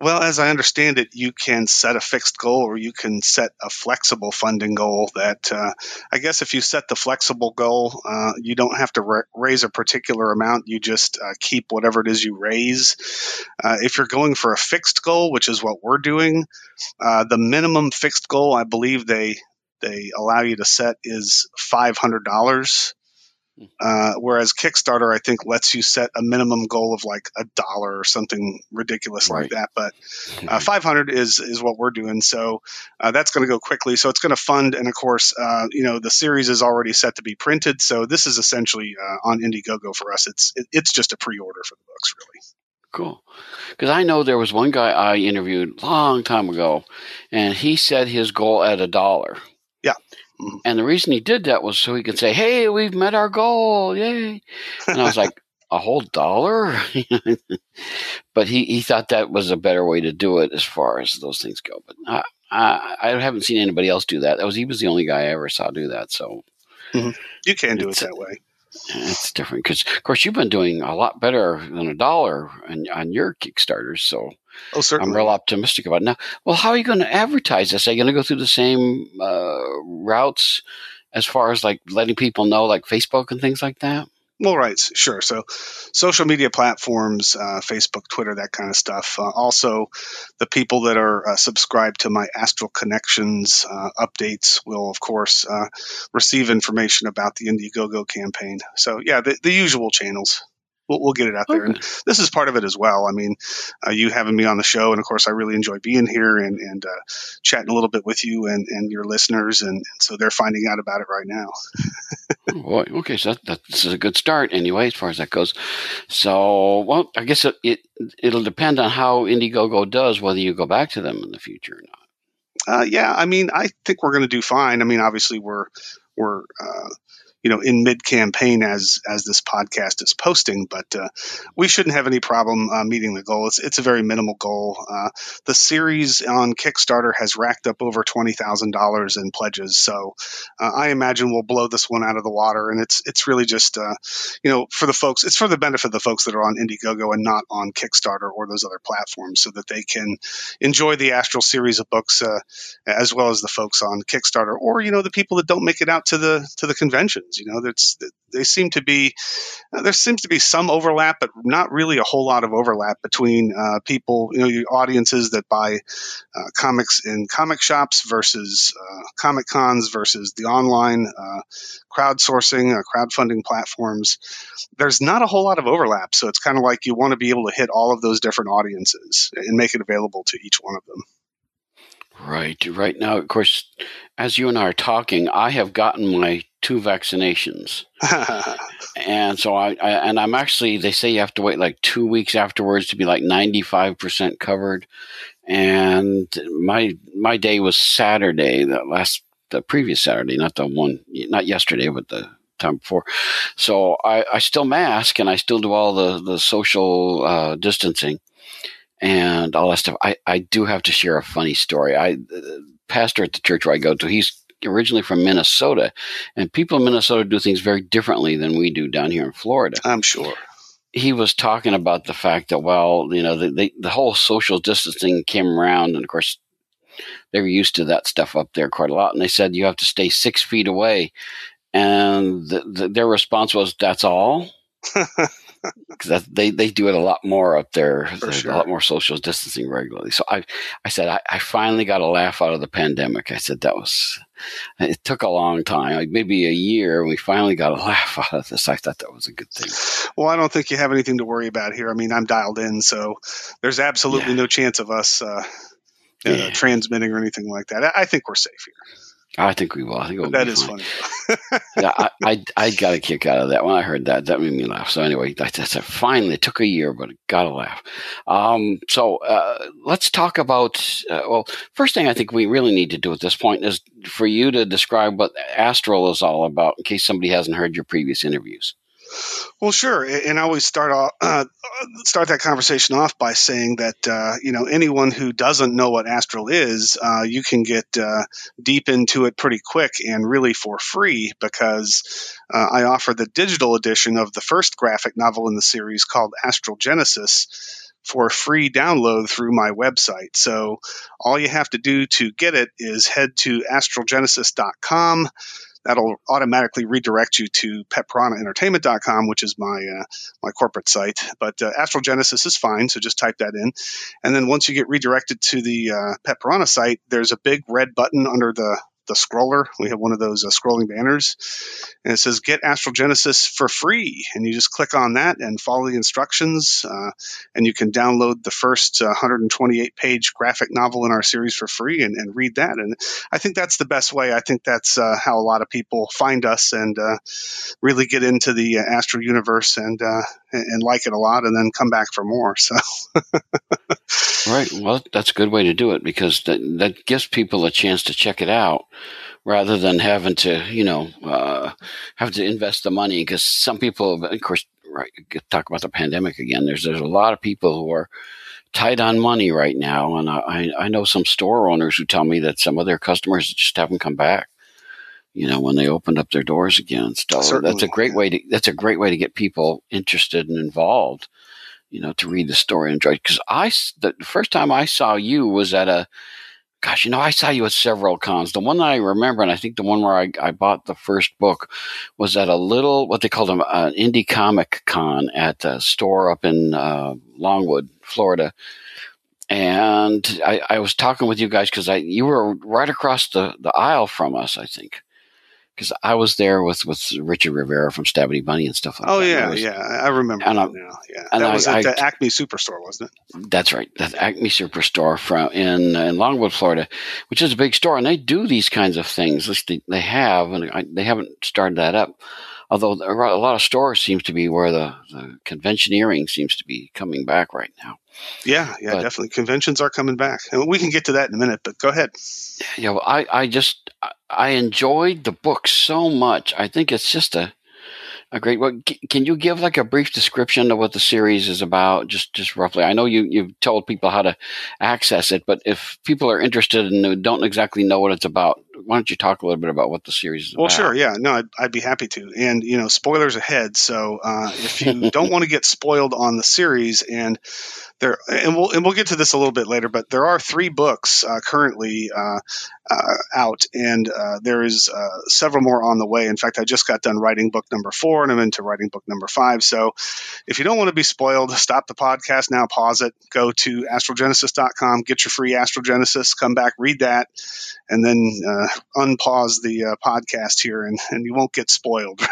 E: Well, as I understand it, you can set a fixed goal or you can set a flexible funding goal that I guess if you set the flexible goal, you don't have to raise a particular amount. You just keep whatever it is you raise. If you're going for a fixed goal, which is what we're doing, the minimum fixed goal I believe they allow you to set is $500. Whereas Kickstarter, I think, lets you set a minimum goal of like $1 or something ridiculous like that. But 500 is what we're doing. So that's going to go quickly. So it's going to fund. And of course, the series is already set to be printed. So this is essentially on Indiegogo for us. It's just a pre-order for the books, really.
B: Cool. Because I know there was one guy I interviewed a long time ago, and he set his goal at $1.
E: Yeah.
B: And the reason he did that was so he could say, hey, we've met our goal. Yay. And I was like, a whole dollar? But he thought that was a better way to do it as far as those things go. But I haven't seen anybody else do that. He was the only guy I ever saw do that. So
E: you can do it that way.
B: It's different because, of course, you've been doing a lot better than $1 on your Kickstarters. So
E: certainly.
B: I'm real optimistic about it. Now, well, how are you going to advertise this? Are you going to go through the same routes as far as like letting people know, like Facebook and things like that?
E: Well, right. Sure. So social media platforms, Facebook, Twitter, that kind of stuff. Also, the people that are subscribed to my Astral Connections updates will, of course, receive information about the Indiegogo campaign. So, yeah, the usual channels. We'll get it out there. And this is part of it as well. I mean, you having me on the show, and of course, I really enjoy being here and chatting a little bit with you and your listeners. And so they're finding out about it right now.
B: Oh boy. Okay, so this is a good start anyway, as far as that goes. So, well, I guess it'll depend on how Indiegogo does, whether you go back to them in the future or not.
E: Yeah, I mean, I think we're going to do fine. I mean, obviously, we're in mid-campaign as this podcast is posting, but we shouldn't have any problem meeting the goal. It's a very minimal goal. The series on Kickstarter has racked up over $20,000 in pledges, so I imagine we'll blow this one out of the water. And it's really just for the folks. It's for the benefit of the folks that are on Indiegogo and not on Kickstarter or those other platforms, so that they can enjoy the Astral series of books as well as the folks on Kickstarter, or the people that don't make it out to the conventions. There seems to be some overlap, but not really a whole lot of overlap between people, your audiences that buy comics in comic shops versus comic cons versus the online crowdsourcing, crowdfunding platforms. There's not a whole lot of overlap, so it's kind of like you want to be able to hit all of those different audiences and make it available to each one of them.
B: Right. Right now, of course, as you and I are talking, I have gotten my 2 vaccinations. And so I'm actually, they say you have to wait like 2 weeks afterwards to be like 95% covered. And my day was Saturday, the previous Saturday, not yesterday, but the time before. So I still mask and I still do all the social distancing and all that stuff. I do have to share a funny story. Pastor at the church where I go to, he's originally from Minnesota, and people in Minnesota do things very differently than we do down here in Florida.
E: I'm sure.
B: He was talking about the fact that, the whole social distancing came around, and of course, they were used to that stuff up there quite a lot. And they said you have to stay 6 feet away, and their response was, "That's all." Because they do it a lot more up there, a lot more social distancing regularly. So I said I finally got a laugh out of the pandemic. I said it took a long time, like maybe a year, and we finally got a laugh out of this. I thought that was a good thing.
E: Well, I don't think you have anything to worry about here. I mean, I'm dialed in, so there's absolutely no chance of us transmitting or anything like that. I think we're safe here.
B: I think we will. I think it will
E: that
B: be
E: is
B: fine.
E: Funny.
B: Yeah, I got a kick out of that when I heard that. That made me laugh. So anyway, I said, finally, it took a year, but got a laugh. So let's talk about, first thing I think we really need to do at this point is for you to describe what Astral is all about in case somebody hasn't heard your previous interviews.
E: Well, sure. And I always start that conversation off by saying that, anyone who doesn't know what Astral is, you can get deep into it pretty quick and really for free, because I offer the digital edition of the first graphic novel in the series called Astral Genesis for free download through my website. So all you have to do to get it is head to astralgenesis.com. That'll automatically redirect you to petpiranhaentertainment.com, which is my corporate site. But Astral Genesis is fine, so just type that in. And then once you get redirected to the Pet Piranha site, there's a big red button under the scroller. We have one of those scrolling banners, and it says Get Astral Genesis for free. And you just click on that and follow the instructions, and you can download the first 128-page graphic novel in our series for free and read that. And I think that's the best way. I think that's how a lot of people find us and really get into the Astral universe and like it a lot, and then come back for more. So.
B: Right. Well, that's a good way to do it, because that gives people a chance to check it out rather than having to, have to invest the money. Because some people, of course, right, talk about the pandemic again. There's a lot of people who are tight on money right now. And I know some store owners who tell me that some of their customers just haven't come back, when they opened up their doors again. So
E: Certainly.
B: that's a great way to get people interested and involved. To read the story and enjoy it. Because the first time I saw you was at I saw you at several cons. The one that I remember, and I think the one where I bought the first book, was at a little, what they called an indie comic con at a store up in Longwood, Florida. And I was talking with you guys because you were right across the aisle from us, I think. Because I was there with Richard Rivera from Stabby Bunny and stuff like that.
E: Oh, yeah, I remember that now. Yeah. That was at the Acme Superstore, wasn't it?
B: That's right. The Acme Superstore in Longwood, Florida, which is a big store. And they do these kinds of things. At least they have, and they haven't started that up. Although a lot of stores seems to be where the conventioneering seems to be coming back right now.
E: Yeah, but definitely. Conventions are coming back. And we can get to that in a minute, but go ahead.
B: Yeah, well, I enjoyed the book so much. I think it's just a great book. Can you give like a brief description of what the series is about, just roughly? I know you've told people how to access it, but if people are interested and don't exactly know what it's about, why don't you talk a little bit about what the series is about?
E: Well, sure. Yeah, no, I'd be happy to. And, spoilers ahead. So if you don't want to get spoiled on the series, and we'll get to this a little bit later, but there are 3 books currently out, and there is several more on the way. In fact, I just got done writing book number 4, and I'm into writing book number 5. So if you don't want to be spoiled, stop the podcast now, pause it, go to astralgenesis.com, get your free Astral Genesis, come back, read that, and then unpause the podcast here, and you won't get spoiled.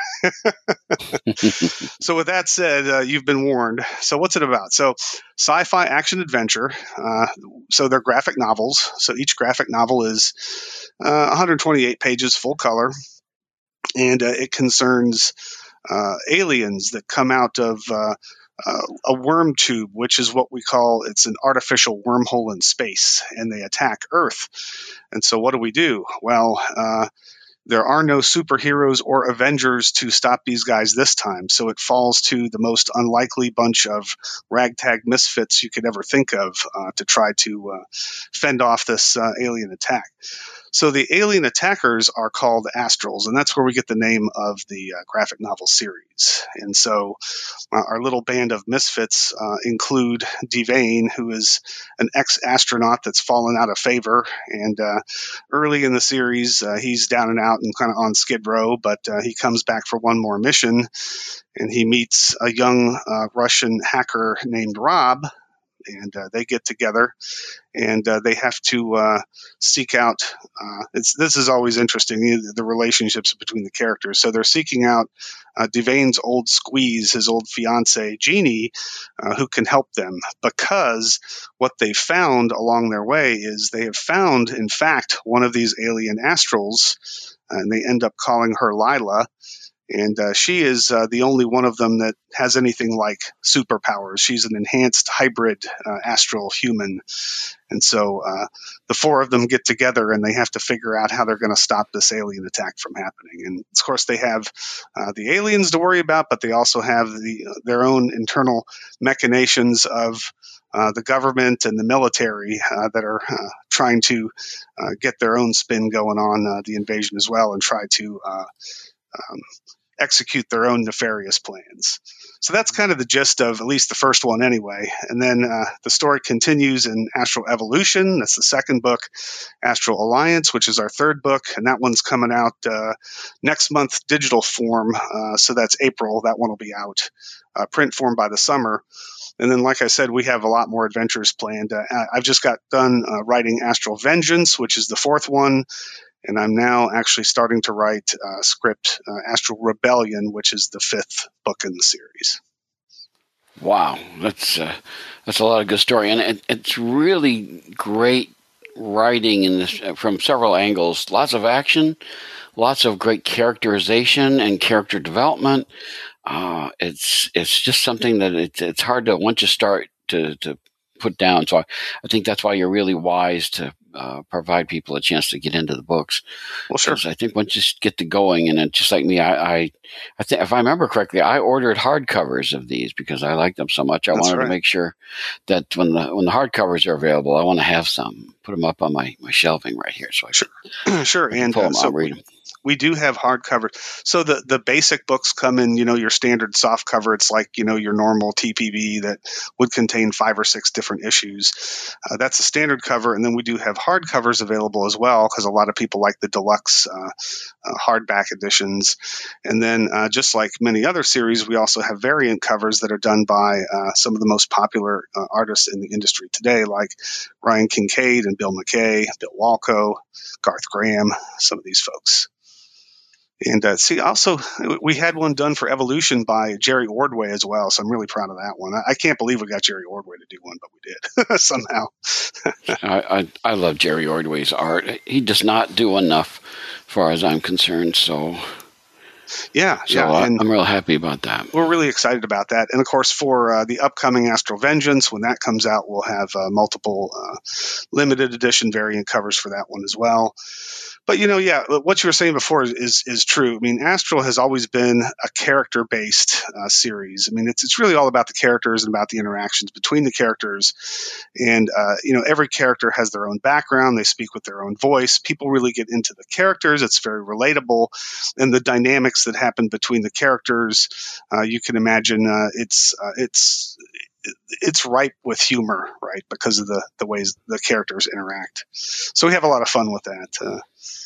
E: So with that said, you've been warned. So what's it about? So sci-fi action adventure. So they're graphic novels. So each graphic novel is 128 pages, full color, and it concerns aliens that come out of a worm tube, which is what we call, it's an artificial wormhole in space, and they attack Earth. And so what do? Well, there are no superheroes or Avengers to stop these guys this time, so it falls to the most unlikely bunch of ragtag misfits you could ever think of to try to fend off this alien attack. So the alien attackers are called Astrals, and that's where we get the name of the graphic novel series. And so our little band of misfits include Devane, who is an ex-astronaut that's fallen out of favor. And early in the series, he's down and out and kind of on Skid Row, but he comes back for one more mission, and he meets a young Russian hacker named Rob, and they get together, and they have to seek out. This is always interesting, the relationships between the characters. So they're seeking out Devane's old squeeze, his old fiancee Jeannie, who can help them, because what they found along their way is they have found, in fact, one of these alien astrals, and they end up calling her Lila. And she is the only one of them that has anything like superpowers. She's an enhanced hybrid astral human. And so the 4 of them get together, and they have to figure out how they're going to stop this alien attack from happening. And of course, they have the aliens to worry about, but they also have their own internal machinations of the government and the military that are trying to get their own spin going on the invasion as well, and try to execute their own nefarious plans. So that's kind of the gist of at least the first one anyway. And then the story continues in Astral Evolution. That's the second book. Astral Alliance, which is our third book. And that one's coming out next month, digital form. So that's April. That one will be out. Print form by the summer. And then, like I said, we have a lot more adventures planned. I've just got done writing Astral Vengeance, which is the fourth one. And I'm now actually starting to write script Astral Rebellion, which is the fifth book in the series.
B: Wow, that's a lot of good story, and it's really great writing in this from several angles. Lots of action, lots of great characterization and character development. It's just something that it's hard to once you start to put down. So I think that's why you're really wise to provide people a chance to get into the books.
E: Well, sure.
B: I think once you get to going, and then just like me, I think if I remember correctly, I ordered hardcovers of these because I like them so much. I wanted to make sure that when the hardcovers are available, I want to have some, put them up on my shelving right here. So
E: sure. And
B: pull them out, read them.
E: We do have hardcover. So the basic books come in, your standard soft cover. It's like, your normal TPB that would contain 5 or 6 different issues. That's a standard cover. And then we do have hardcovers available as well, because a lot of people like the deluxe hardback editions. And then just like many other series, we also have variant covers that are done by some of the most popular artists in the industry today, like Ryan Kincaid and Bill McKay, Bill Walco, Garth Graham, some of these folks. And also, we had one done for Evolution by Jerry Ordway as well, so I'm really proud of that one. I can't believe we got Jerry Ordway to do one, but we did somehow.
B: I love Jerry Ordway's art. He does not do enough, as far as I'm concerned. So I'm real happy about that.
E: We're really excited about that. And of course, for the upcoming Astral Vengeance, when that comes out, we'll have multiple limited edition variant covers for that one as well. But, what you were saying before is true. I mean, Astral has always been a character-based series. I mean, it's really all about the characters and about the interactions between the characters. And, every character has their own background. They speak with their own voice. People really get into the characters. It's very relatable. And the dynamics that happen between the characters, you can imagine it's ripe with humor, right, because of the ways the characters interact. So we have a lot of fun with that.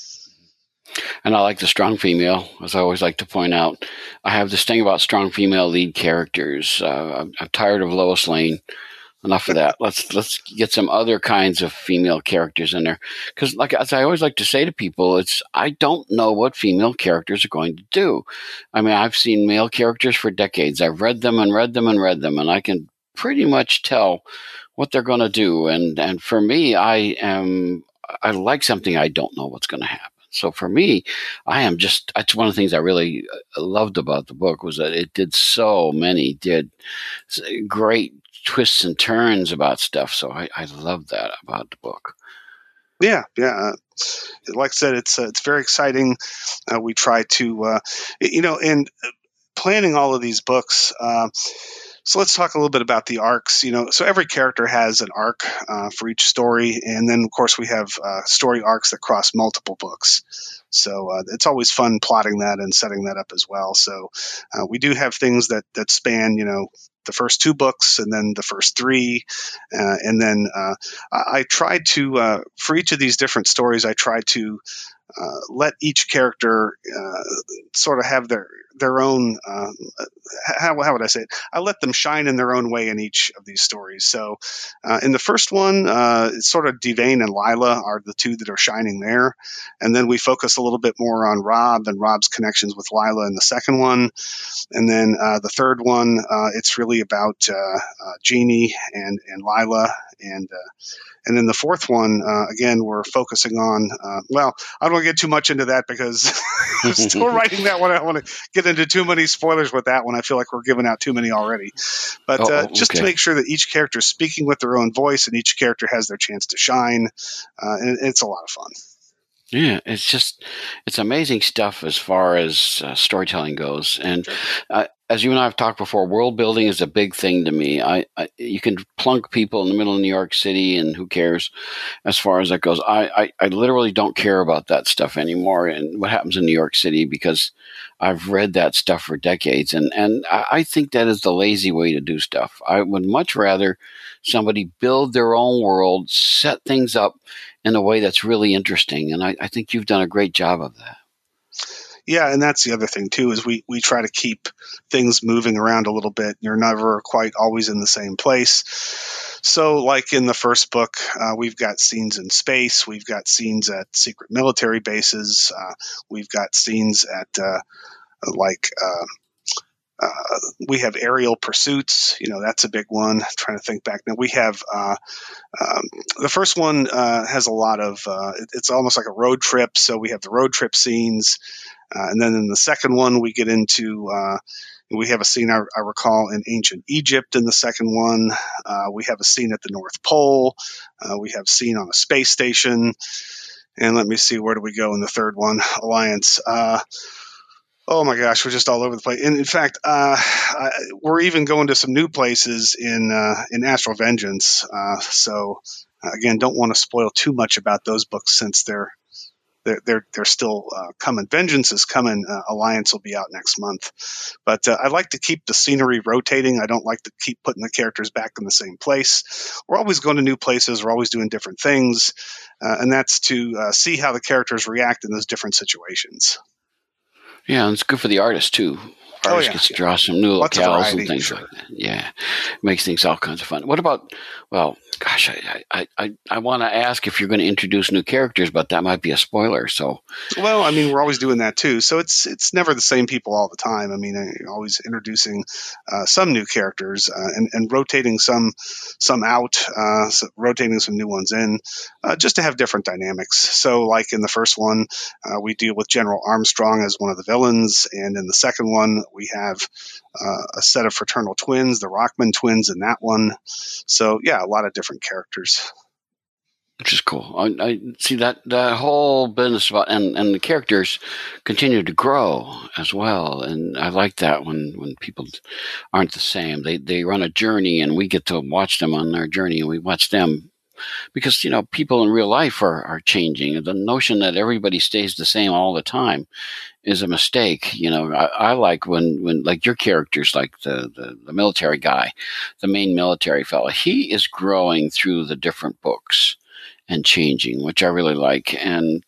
B: And I like the strong female, as I always like to point out. I have this thing about strong female lead characters. I'm tired of Lois Lane. Enough of that. Let's get some other kinds of female characters in there. Because, as I always like to say to people, I don't know what female characters are going to do. I mean, I've seen male characters for decades. I've read them and read them and read them, and I can pretty much tell what they're going to do. And for me, I like something I don't know what's going to happen. So for me, that's one of the things I really loved about the book, was that it did did great twists and turns about stuff. So I love that about the book.
E: Yeah. Like I said, it's very exciting. We try to, and planning all of these books. So let's talk a little bit about the arcs. So every character has an arc for each story, and then of course we have story arcs that cross multiple books. So it's always fun plotting that and setting that up as well. So we do have things that span, the first 2 books and then the first 3, and then I tried to for each of these different stories, I tried to let each character sort of have their own, how would I say it? I let them shine in their own way in each of these stories. So in the first one, it's sort of Devane and Lila are the 2 that are shining there. And then we focus a little bit more on Rob and Rob's connections with Lila in the second one. And then the third one, it's really about Jeannie and Lila. And then the fourth one, again, we're focusing on, I don't want to get too much into that because I'm still writing that one. I don't want to get into too many spoilers with that one. I feel like we're giving out too many already. But just to make sure that each character is speaking with their own voice and each character has their chance to shine. And it's a lot of fun.
B: Yeah, it's amazing stuff as far as storytelling goes. And as you and I have talked before, world building is a big thing to me. You can plunk people in the middle of New York City and who cares as far as that goes. I literally don't care about that stuff anymore and what happens in New York City because I've read that stuff for decades. And I think that is the lazy way to do stuff. I would much rather somebody build their own world, set things up in a way that's really interesting. And I think you've done a great job of that.
E: Yeah, and that's the other thing too, is we try to keep things moving around a little bit. You're never quite always in the same place. So like in the first book, we've got scenes in space, we've got scenes at secret military bases, we've got scenes at we have aerial pursuits. That's a big one. I'm trying to think back now. We have the first one has a lot of it's almost like a road trip. So we have the road trip scenes, and then in the second one we get into we have a scene I recall in ancient Egypt. In the second one, we have a scene at the North Pole. We have a scene on a space station, and let me see, where do we go in the third one? Alliance. Oh my gosh, we're just all over the place. And in fact, we're even going to some new places in Astral Vengeance. So again, don't want to spoil too much about those books since they're still coming. Vengeance is coming. Alliance will be out next month. But I like to keep the scenery rotating. I don't like to keep putting the characters back in the same place. We're always going to new places. We're always doing different things, and that's to see how the characters react in those different situations.
B: Yeah, and it's good for the artist too. Artist gets to draw some new locales and things like that. Yeah, makes things all kinds of fun. What about? Well, gosh, I want to ask if you're going to introduce new characters, but that might be a spoiler. So, well,
E: I mean, we're always doing that too. So it's never the same people all the time. I mean, you're always introducing some new characters and rotating some out, so rotating some new ones in, just to have different dynamics. So, like in the first one, we deal with General Armstrong as one of the villains, and in the second one, we have a set of fraternal twins, the Rockman twins, in that one. So yeah, a lot of different characters,
B: which is cool. I see that whole business about and the characters continue to grow as well, and I like that when people aren't the same. They run a journey, and we get to watch them on their journey, and we watch them. Because, people in real life are changing. The notion that everybody stays the same all the time is a mistake. I like when like your characters, like the military guy, the main military fellow, he is growing through the different books and changing, which I really like. And,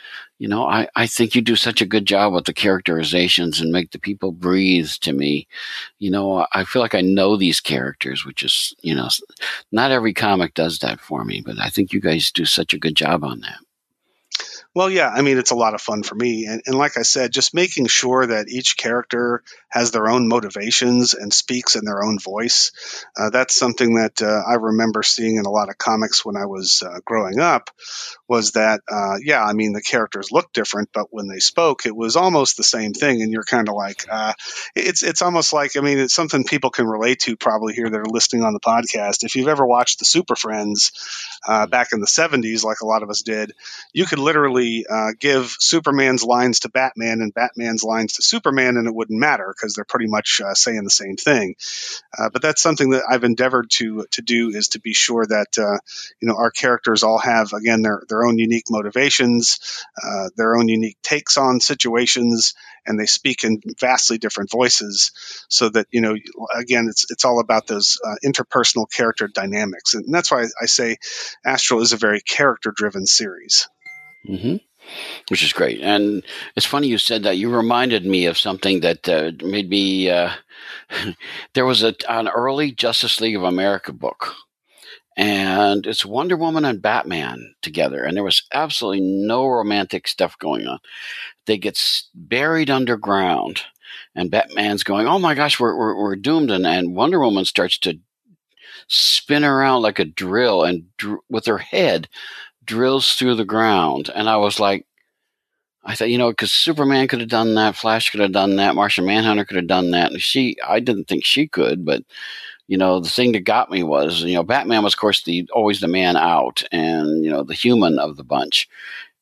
B: I think you do such a good job with the characterizations and make the people breathe to me. I feel like I know these characters, which is, not every comic does that for me, but I think you guys do such a good job on that.
E: Well, yeah, I mean, it's a lot of fun for me. And like I said, just making sure that each character has their own motivations and speaks in their own voice. That's something that I remember seeing in a lot of comics when I was growing up, was that, I mean, the characters looked different, but when they spoke, it was almost the same thing. And you're kind of like, it's almost like, I mean, it's something people can relate to probably here that are listening on the podcast. If you've ever watched the Super Friends back in the 70s, like a lot of us did, you could literally give Superman's lines to Batman and Batman's lines to Superman, and it wouldn't matter because they're pretty much saying the same thing. But that's something that I've endeavored to do, is to be sure that our characters all have, again, their own unique motivations, their own unique takes on situations, and they speak in vastly different voices, so that again, it's all about those interpersonal character dynamics, and that's why I say Astral is a very character-driven series.
B: Mm-hmm. Which is great. And it's funny you said that. You reminded me of something that made me there was an early Justice League of America book, and it's Wonder Woman and Batman together, and there was absolutely no romantic stuff going on. They get buried underground, and Batman's going, oh my gosh, we're doomed, and Wonder Woman starts to spin around like a drill, and with her head drills through the ground. And I thought, because Superman could have done that, Flash could have done that, Martian Manhunter could have done that, and I didn't think she could, but the thing that got me was, Batman was, of course, always the man out, and the human of the bunch.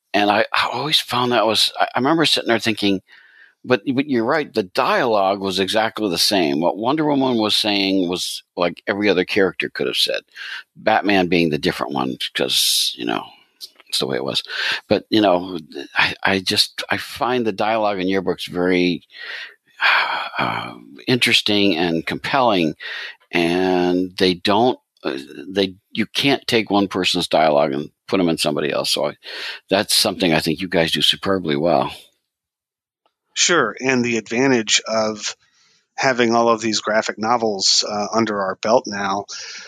B: And I always found that I remember sitting there thinking, but you're right. The dialogue was exactly the same. What Wonder Woman was saying was like every other character could have said. Batman being the different one because, it's the way it was. But, I find the dialogue in your books very interesting and compelling. And you can't take one person's dialogue and put them in somebody else. So that's something I think you guys do superbly well.
E: Sure. And the advantage of having all of these graphic novels under our belt now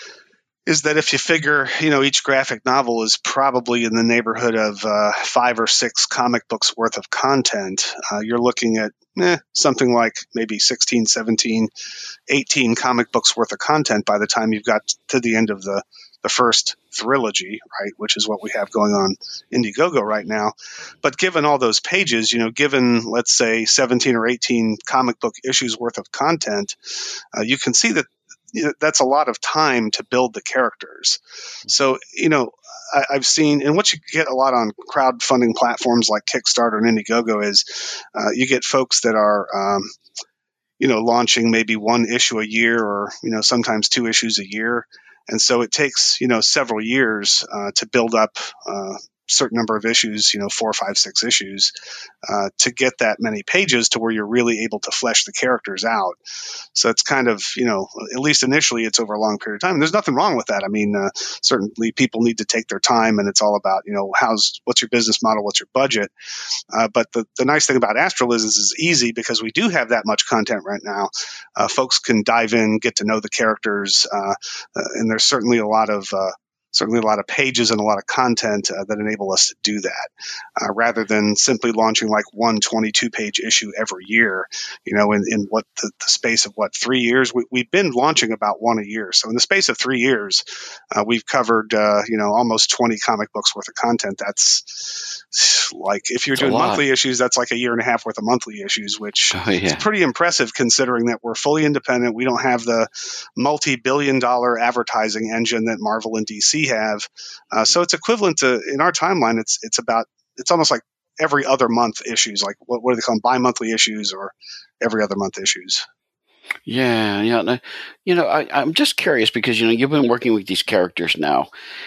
E: is that if you figure, each graphic novel is probably in the neighborhood of 5 or 6 comic books worth of content, you're looking at something like maybe 16, 17, 18 comic books worth of content by the time you've got to the end of the first trilogy, right, which is what we have going on Indiegogo right now. But given all those pages, given, let's say, 17 or 18 comic book issues worth of content, you can see that that's a lot of time to build the characters. So, I've seen, and what you get a lot on crowdfunding platforms like Kickstarter and Indiegogo is you get folks that are, launching maybe 1 issue a year or, sometimes 2 issues a year. And so it takes, several years to build up a certain number of issues, 4, 5, 6 issues to get that many pages to where you're really able to flesh the characters out. So it's kind of, at least initially it's over a long period of time. And there's nothing wrong with that. I mean, certainly people need to take their time, and it's all about, what's your business model, what's your budget. But the nice thing about Astraliz is it's easy because we do have that much content right now. Folks can dive in, get to know the characters, and there's certainly a lot of pages and a lot of content that enable us to do that, rather than simply launching like 1 22-page issue every year. In what the space of 3 years, we've been launching about 1 a year. So in the space of 3 years, we've covered almost 20 comic books worth of content. That's like, if you're doing monthly issues, that's like 1.5 years worth of monthly issues, which is pretty impressive considering that we're fully independent. We don't have the multi-billion-dollar advertising engine that Marvel and DC have. So it's equivalent to, in our timeline, it's almost like every other month issues. Like what do they call them? Bi-monthly issues or every other month issues.
B: Yeah. I'm just curious because, you've been working with these characters now.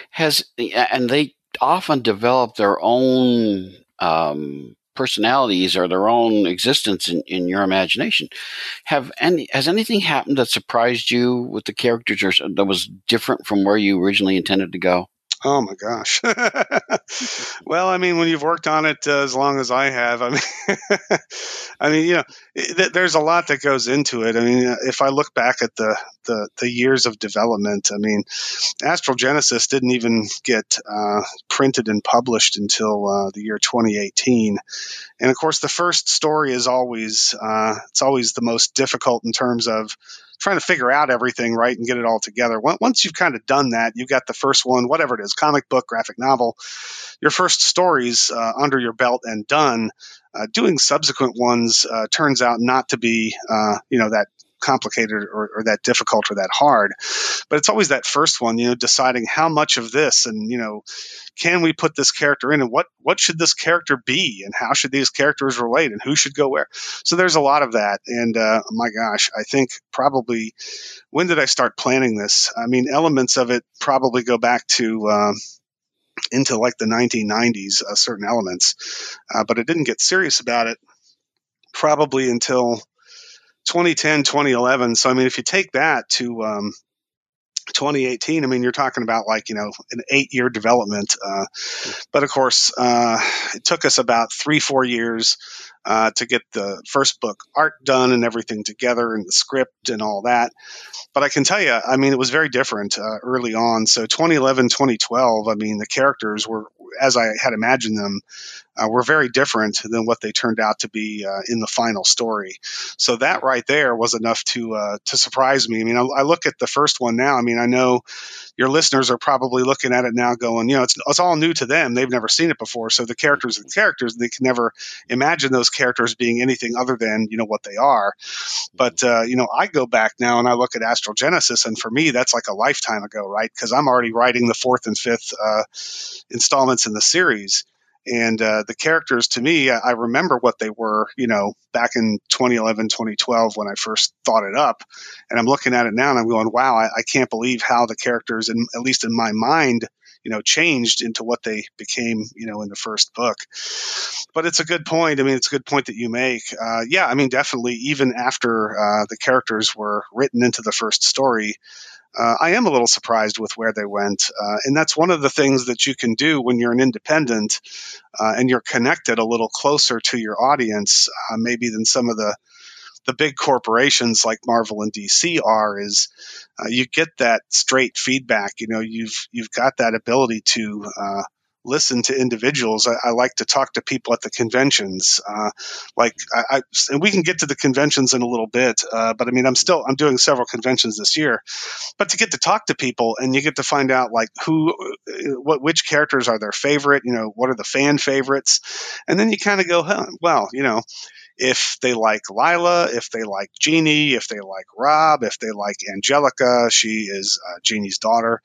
B: And they often develop their own personalities or their own existence in your imagination. Has anything happened that surprised you with the characters or that was different from where you originally intended to go?
E: Oh my gosh. Well, I mean, when you've worked on it as long as I have, there's a lot that goes into it. I mean, if I look back at the years of development, I mean, Astral Genesis didn't even get printed and published until the year 2018. And of course, the first story is always the most difficult in terms of trying to figure out everything, right, and get it all together. Once you've kind of done that, you've got the first one, whatever it is, comic book, graphic novel, your first stories under your belt and done. Doing subsequent ones turns out not to be, that complicated or that difficult or that hard. But it's always that first one, deciding how much of this and, can we put this character in and what should this character be and how should these characters relate and who should go where? So there's a lot of that. And my gosh, I think probably when did I start planning this? I mean, elements of it probably go back to into like the 1990s, certain elements. But I didn't get serious about it probably until 2010, 2011. So, I mean, if you take that to 2018, I mean, you're talking about like, an 8-year development. But of course, it took us about 3-4 years to get the first book art done and everything together and the script and all that. But I can tell you, I mean, it was very different early on. So 2011, 2012, I mean, the characters were, as I had imagined them, were very different than what they turned out to be in the final story. So that right there was enough to surprise me. I mean, I look at the first one now. I mean, I know your listeners are probably looking at it now going, it's all new to them. They've never seen it before. So the characters are the characters. They can never imagine those characters being anything other than, what they are. But, I go back now and I look at Astral Genesis, and for me, that's like a lifetime ago, right? Because I'm already writing the 4th and 5th installments in the series. And the characters, to me, I remember what they were, back in 2011, 2012 when I first thought it up. And I'm looking at it now and I'm going, wow, I can't believe how the characters, at least in my mind, changed into what they became, in the first book. But it's a good point. I mean, it's a good point that you make. Yeah, I mean, definitely, even after the characters were written into the first story, I am a little surprised with where they went. And that's one of the things that you can do when you're an independent and you're connected a little closer to your audience, maybe than some of the big corporations like Marvel and DC are, is you get that straight feedback. You've got that ability to listen to individuals. I like to talk to people at the conventions. And we can get to the conventions in a little bit. But I mean, I'm doing several conventions this year, but to get to talk to people and you get to find out like which characters are their favorite, what are the fan favorites. And then you kind of go, well, if they like Lila, if they like Jeannie, if they like Rob, if they like Angelica, she is Jeannie's daughter,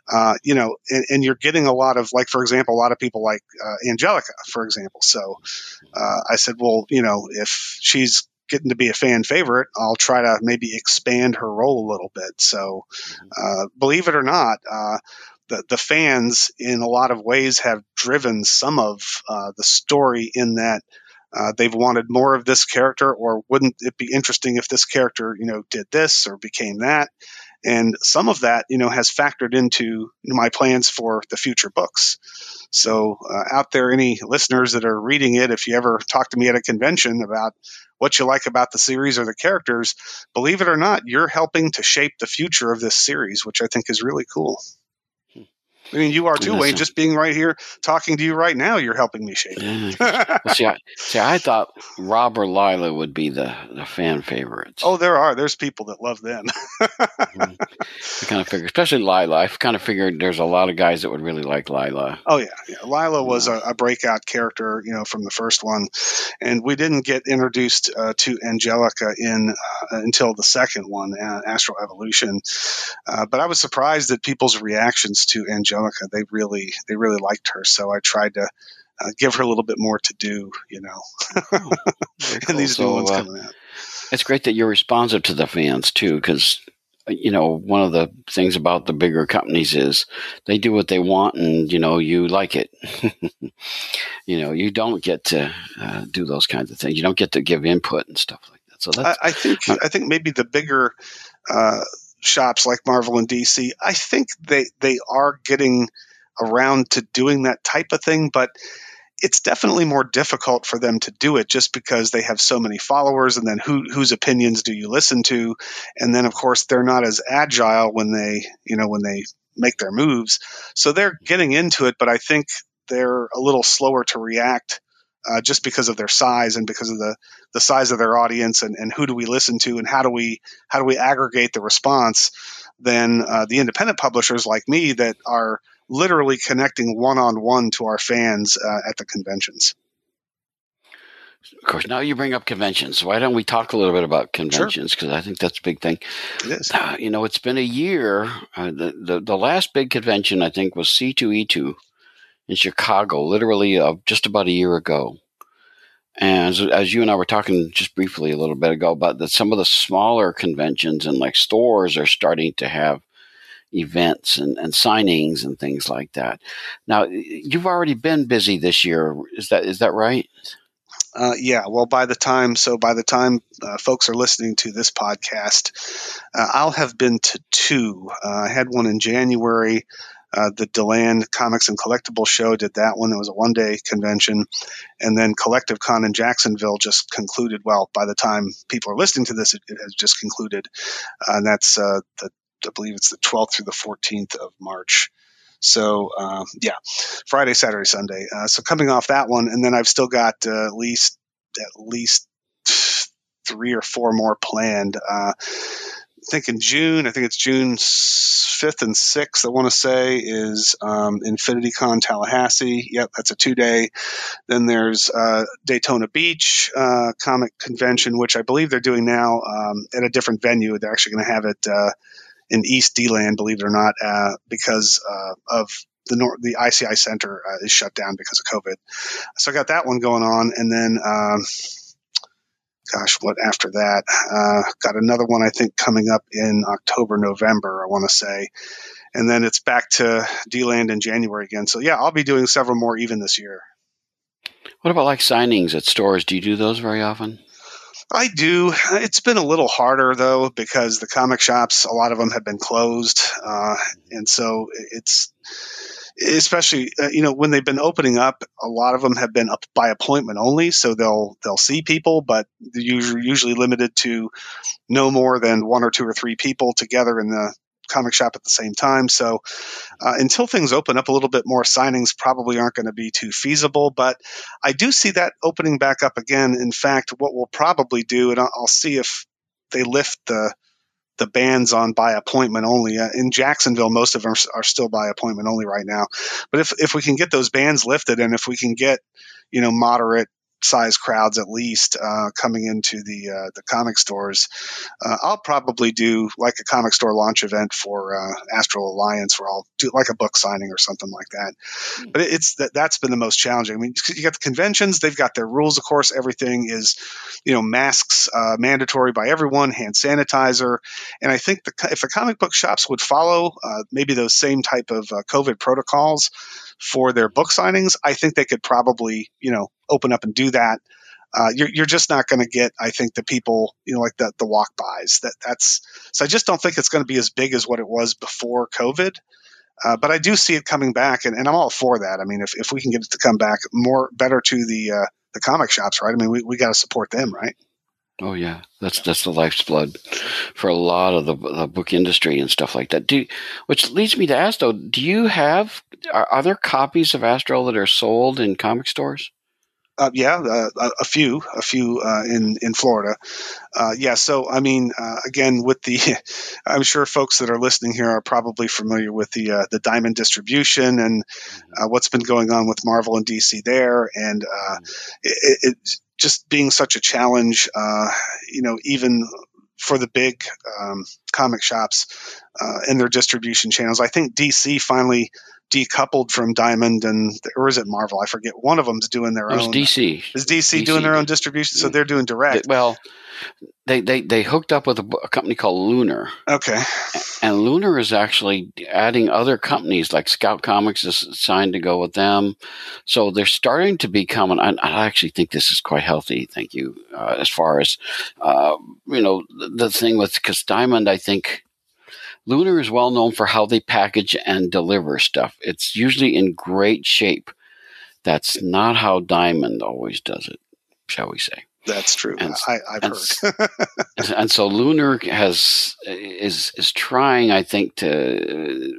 E: and you're getting a lot of, like, for example, a lot of people like Angelica, for example. So I said, well, if she's getting to be a fan favorite, I'll try to maybe expand her role a little bit. So believe it or not, the fans in a lot of ways have driven some of the story in that they've wanted more of this character, or wouldn't it be interesting if this character, did this or became that? And some of that, has factored into my plans for the future books. So out there, any listeners that are reading it, if you ever talk to me at a convention about what you like about the series or the characters, believe it or not, you're helping to shape the future of this series, which I think is really cool. I mean, you are too, Wayne. Just being right here talking to you right now, you're helping me shape it.
B: Yeah. Well, I thought Rob or Lila would be the fan favorites.
E: Oh, there's people that love them.
B: I kind of figured, especially Lila. I kind of figured there's a lot of guys that would really like Lila.
E: Oh, yeah. Lila was a breakout character, from the first one. And we didn't get introduced to Angelica until the second one, Astral Evolution. But I was surprised at people's reactions to Angelica. They really liked her. So I tried to give her a little bit more to do,
B: Cool.
E: and these new ones coming out.
B: It's great that you're responsive to the fans too, because one of the things about the bigger companies is they do what they want, and you like it. You don't get to do those kinds of things. You don't get to give input and stuff like that. So that's,
E: I think maybe the bigger shops like Marvel and DC, I think they are getting around to doing that type of thing, but it's definitely more difficult for them to do it just because they have so many followers, and then whose opinions do you listen to? And then of course they're not as agile when they make their moves. So they're getting into it, but I think they're a little slower to react just because of their size and because of the size of their audience and who do we listen to and how do we aggregate the response than the independent publishers like me that are literally connecting one-on-one to our fans at the conventions.
B: Of course, now you bring up conventions. Why don't we talk a little bit about conventions? Because I think that's a big thing.
E: It is.
B: It's been a year. The last big convention, I think, was C2E2 in Chicago, literally just about a year ago. And as you and I were talking just briefly a little bit ago about that, some of the smaller conventions and like stores are starting to have events and signings and things like that. Now, you've already been busy this year. Is that right?
E: Yeah. Well, by the time folks are listening to this podcast, I'll have been to two. I had one in January. The DeLand Comics and Collectibles Show did that one. It was a one-day convention. And then Collective Con in Jacksonville just concluded. Well, by the time people are listening to this, it has just concluded. And that's I believe it's the 12th through the 14th of March. So, Friday, Saturday, Sunday. So coming off that one, and then I've still got at least 3 or 4 more planned. I think in June, it's June 5th and 6th, I want to say, is Infinity Con Tallahassee. Yep, that's a 2-day. Then there's Daytona Beach Comic Convention, which I believe they're doing now at a different venue. They're actually going to have it in East D-Land, believe it or not, because of the ICI Center is shut down because of COVID. So I got that one going on, and then what after that? Got another one I think coming up in October, November, I want to say. And then it's back to D-Land in January again. So yeah, I'll be doing several more even this year.
B: What about like signings at stores? Do you do those very often?
E: I do. It's been a little harder though, because the comic shops, a lot of them have been closed. And so it's, especially, when they've been opening up, a lot of them have been up by appointment only. So they'll see people, but they're usually limited to no more than 1 or 2 or 3 people together in the comic shop at the same time. So until things open up a little bit more, signings probably aren't going to be too feasible, but I do see that opening back up again. In fact, what we'll probably do, and I'll see if they lift the bans on by appointment only. In Jacksonville, most of them are still by appointment only right now. But if we can get those bans lifted, and if we can get, moderate size crowds at least coming into the comic stores, I'll probably do like a comic store launch event for Astral Alliance, where I'll do like a book signing or something like that. But that's been the most challenging. I mean, you got the conventions; they've got their rules, of course. Everything is, masks mandatory by everyone, hand sanitizer, and I think if the comic book shops would follow maybe those same type of COVID protocols for their book signings, I think they could probably, open up and do that. You're just not going to get, I think, the people, like the walk bys. So I just don't think it's going to be as big as what it was before COVID. But I do see it coming back, and I'm all for that. I mean, if we can get it to come back better to the comic shops, right? I mean, we got to support them, right?
B: Oh yeah, that's the life's blood for a lot of the book industry and stuff like that. Which leads me to ask though, do you have are there copies of Astral that are sold in comic stores?
E: A few in Florida. So I mean, again, with I'm sure folks that are listening here are probably familiar with the Diamond distribution and what's been going on with Marvel and DC there, and it's just being such a challenge, even for the big comic shops and their distribution channels. I think DC finally decoupled from Diamond, or is it Marvel? I forget. One of them's doing their own.
B: It was DC.
E: Is DC doing their own distribution? So they're doing direct.
B: They hooked up with a company called Lunar. Okay. And Lunar is actually adding other companies, like Scout Comics is signed to go with them. So they're starting to become, and I actually think this is quite healthy, thank you, as far as, the thing with, because Diamond, I think, Lunar is well known for how they package and deliver stuff. It's usually in great shape. That's not how Diamond always does it, shall we say.
E: That's true. I've heard.
B: And so Lunar is trying, I think, to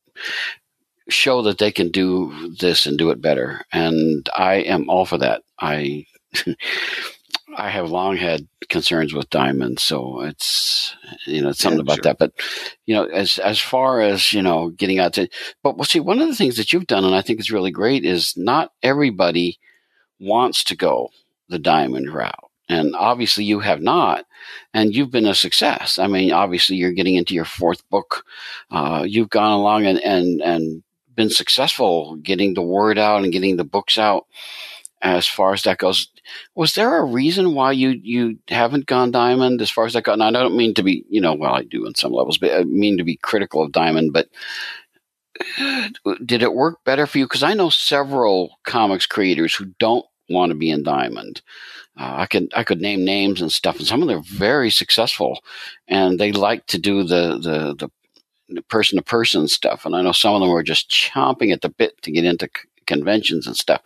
B: show that they can do this and do it better. And I am all for that. I have long had concerns with Diamond, so it's something about that. But as far as getting out to, but see, one of the things that you've done, and I think is really great, is not everybody wants to go the Diamond route, and obviously you have not, and you've been a success. I mean, obviously you're getting into your 4th book. You've gone along and been successful getting the word out and getting the books out. As far as that goes, was there a reason why you haven't gone Diamond as far as that goes? And I don't mean to be, I do on some levels, but I mean to be critical of Diamond, but did it work better for you? Because I know several comics creators who don't want to be in Diamond. I could name names and stuff, and some of them are very successful, and they like to do the person-to-person stuff. And I know some of them were just chomping at the bit to get into conventions and stuff.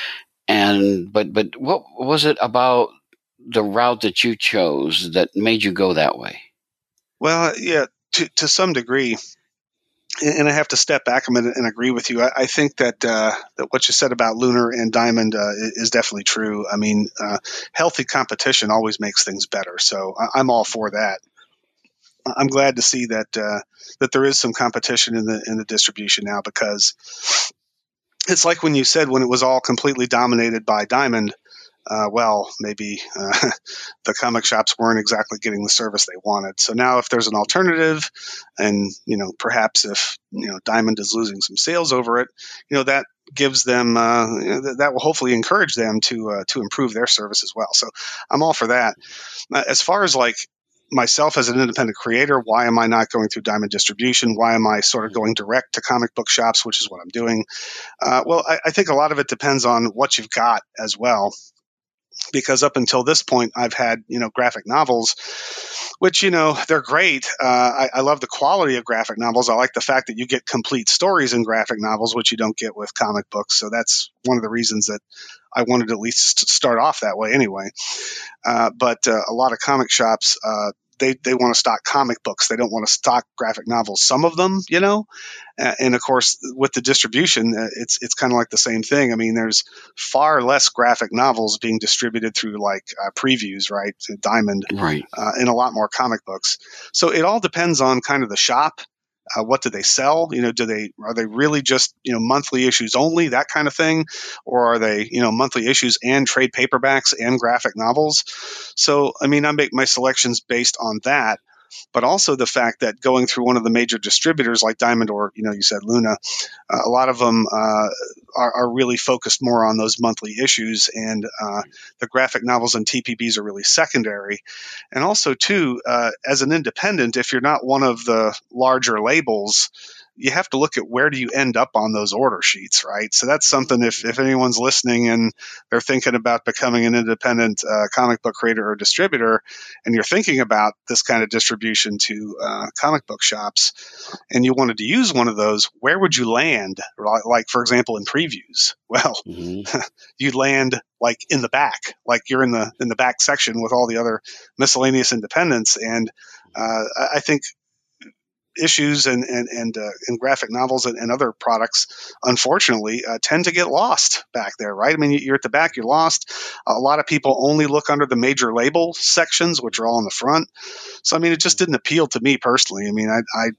B: But what was it about the route that you chose that made you go that way?
E: Well, yeah, to some degree. And I have to step back a minute and agree with you. I think that what you said about Lunar and Diamond is definitely true. I mean, healthy competition always makes things better. So I'm all for that. I'm glad to see that there is some competition in the distribution now, because it's like when you said when it was all completely dominated by Diamond, maybe the comic shops weren't exactly getting the service they wanted. So now if there's an alternative, and perhaps if Diamond is losing some sales over it, that gives them that will hopefully encourage them to improve their service as well. So I'm all for that. As far as like myself as an independent creator, why am I not going through Diamond Distribution? Why am I sort of going direct to comic book shops, which is what I'm doing? Well, I think a lot of it depends on what you've got as well. Because up until this point, I've had, graphic novels, which, they're great. I love the quality of graphic novels. I like the fact that you get complete stories in graphic novels, which you don't get with comic books. So that's one of the reasons that I wanted to at least start off that way anyway. But a lot of comic shops, they want to stock comic books. They don't want to stock graphic novels. Some of them, and of course with the distribution, it's kind of like the same thing. I mean, there's far less graphic novels being distributed through like previews, right? Diamond,
B: Right.
E: And a lot more comic books. So it all depends on kind of the shop. What do they sell? Are they really just, monthly issues only, that kind of thing? Or are they, monthly issues and trade paperbacks and graphic novels? So, I mean, I make my selections based on that, but also the fact that going through one of the major distributors like Diamond or, you said Luna, a lot of them are really focused more on those monthly issues, and the graphic novels and TPBs are really secondary. And also, too, as an independent, if you're not one of the larger labels, you have to look at where do you end up on those order sheets, right? So that's something, if anyone's listening and they're thinking about becoming an independent comic book creator or distributor, and you're thinking about this kind of distribution to comic book shops, and you wanted to use one of those, where would you land? Like, for example, in previews. Well, you'd land like in the back, like you're in the back section with all the other miscellaneous independents. And I think issues and graphic novels and other products, unfortunately, tend to get lost back there, right? I mean, you're at the back, you're lost. A lot of people only look under the major label sections, which are all in the front. So, I mean, it just didn't appeal to me personally. I mean,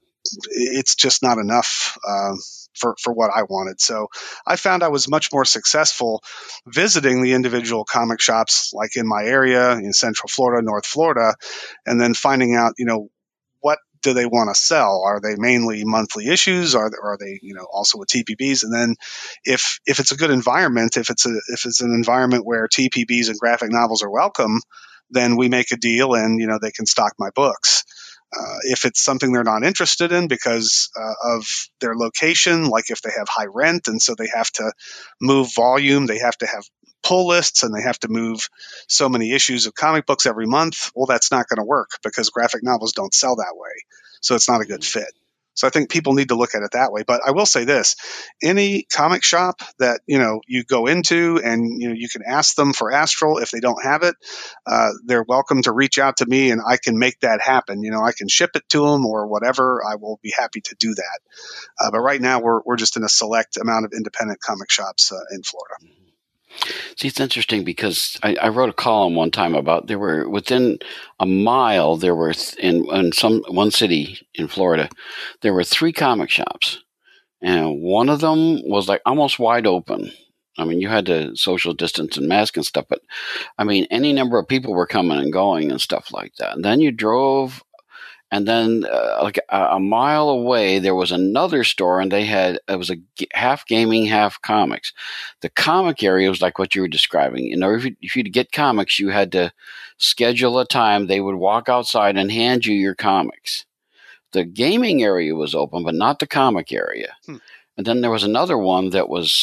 E: it's just not enough for what I wanted. So I found I was much more successful visiting the individual comic shops, like in my area, in Central Florida, North Florida, and then finding out, what do they want to sell? Are they mainly monthly issues? Are they also with TPBs? And then if it's a good environment, if it's an environment where TPBs and graphic novels are welcome, then we make a deal and they can stock my books. If it's something they're not interested in because of their location, like if they have high rent and so they have to move volume, they have to have pull lists, and they have to move so many issues of comic books every month, well, that's not going to work because graphic novels don't sell that way. So it's not a good fit. So I think people need to look at it that way. But I will say this, any comic shop that, you go into and, you can ask them for Astral. If they don't have it, they're welcome to reach out to me and I can make that happen. I can ship it to them or whatever. I will be happy to do that. But right now we're just in a select amount of independent comic shops in Florida.
B: See, it's interesting because I wrote a column one time about there were within a mile there were in one city in Florida there were 3 comic shops, and one of them was like almost wide open. I mean, you had to social distance and mask and stuff, but I mean, any number of people were coming and going and stuff like that. And then you drove. And then, like a mile away, there was another store, and it was a half gaming, half comics. The comic area was like what you were describing. If you to get comics, you had to schedule a time. They would walk outside and hand you your comics. The gaming area was open, but not the comic area. And then there was another one that was,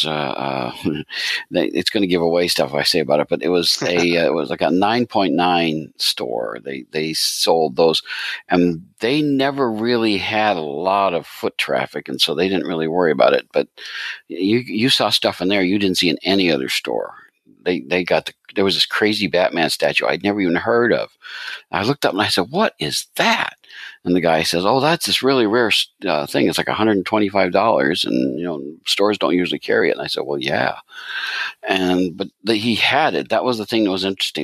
B: it's going to give away stuff if I say about it, but it was it was like a 9.9 store. They sold those, and they never really had a lot of foot traffic, and so they didn't really worry about it. But you saw stuff in there you didn't see in any other store. There was this crazy Batman statue I'd never even heard of. I looked up and I said, "What is that?" And the guy says, "Oh, that's this really rare thing. It's like $125, and stores don't usually carry it." And I said, "Well, yeah." But he had it. That was the thing that was interesting.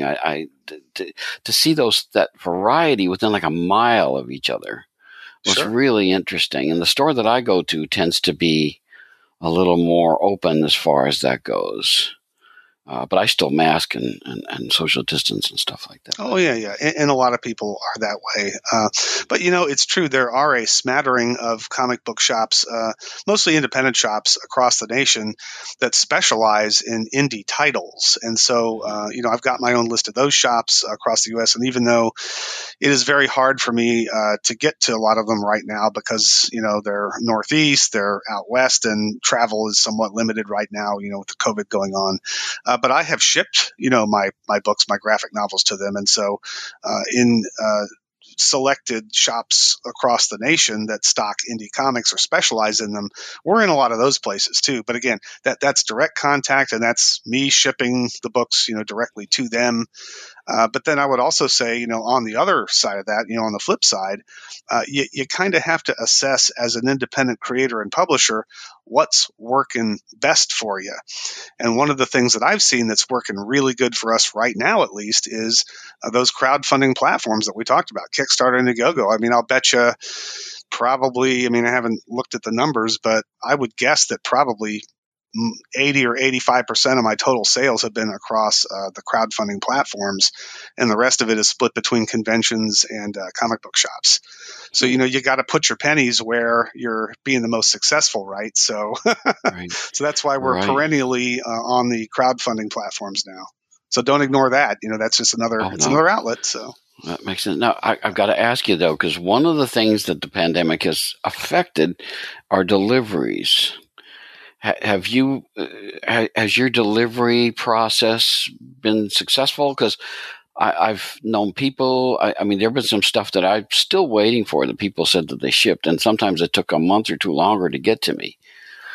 B: To see that variety within like a mile of each other was really interesting. And the store that I go to tends to be a little more open as far as that goes. But I still mask and social distance and stuff like that.
E: Oh, yeah. And a lot of people are that way. But, it's true. There are a smattering of comic book shops, mostly independent shops across the nation that specialize in indie titles. And so, I've got my own list of those shops across the U.S. And even though it is very hard for me to get to a lot of them right now because, they're Northeast, they're out West, and travel is somewhat limited right now, with the COVID going on. But I have shipped, my books, my graphic novels to them. And so in selected shops across the nation that stock indie comics or specialize in them, we're in a lot of those places too. But again, that's direct contact, and that's me shipping the books, directly to them. But then I would also say, on the other side of that, on the flip side, you kind of have to assess as an independent creator and publisher what's working best for you. And one of the things that I've seen that's working really good for us right now, at least, is those crowdfunding platforms that we talked about, Kickstarter and Indiegogo. I mean, I'll bet you probably, I haven't looked at the numbers, but I would guess that probably 80 or 85% of my total sales have been across the crowdfunding platforms, and the rest of it is split between conventions and comic book shops. So, you got to put your pennies where you're being the most successful, right? So,
B: Right.
E: So that's why we're perennially on the crowdfunding platforms now. So don't ignore that. That's just another outlet. So.
B: That makes sense. Now, I've got to ask you, though, because one of the things that the pandemic has affected are deliveries. Has your delivery process been successful? Because I've known people, there have been some stuff that I'm still waiting for that people said that they shipped, and sometimes it took a month or two longer to get to me.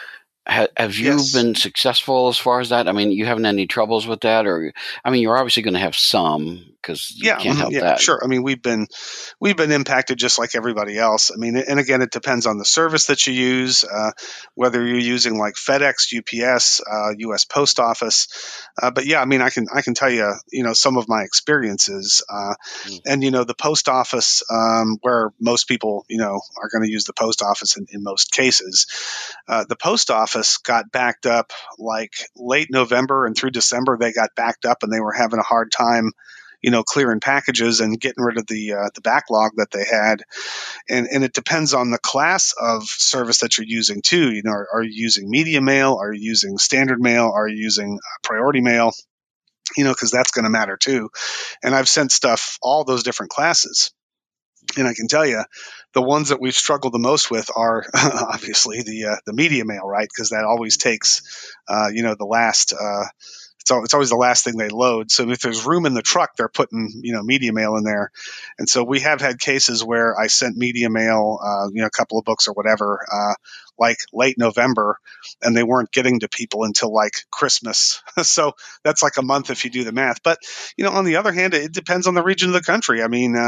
B: Have you been successful as far as that? You haven't had any troubles with that? Or, you're obviously going to have some because you can't help that.
E: Sure. We've been impacted just like everybody else. And again, it depends on the service that you use, whether you're using like FedEx, UPS, U.S. Post Office. But yeah, I can tell you, some of my experiences. And, the post office, where most people, are going to use the post office in most cases, the post office got backed up like late November and through December. They got backed up and they were having a hard time, clearing packages and getting rid of the backlog that they had. And it depends on the class of service that you're using too. Are you using media mail? Are you using standard mail? Are you using priority mail? Because that's going to matter too. And I've sent stuff all those different classes. And I can tell you, the ones that we've struggled the most with are obviously the media mail, right? Because that always takes, the last. It's always the last thing they load. So if there's room in the truck, they're putting media mail in there. And so we have had cases where I sent media mail, a couple of books or whatever, like late November, and they weren't getting to people until like Christmas. So that's like a month if you do the math. But on the other hand, it depends on the region of the country.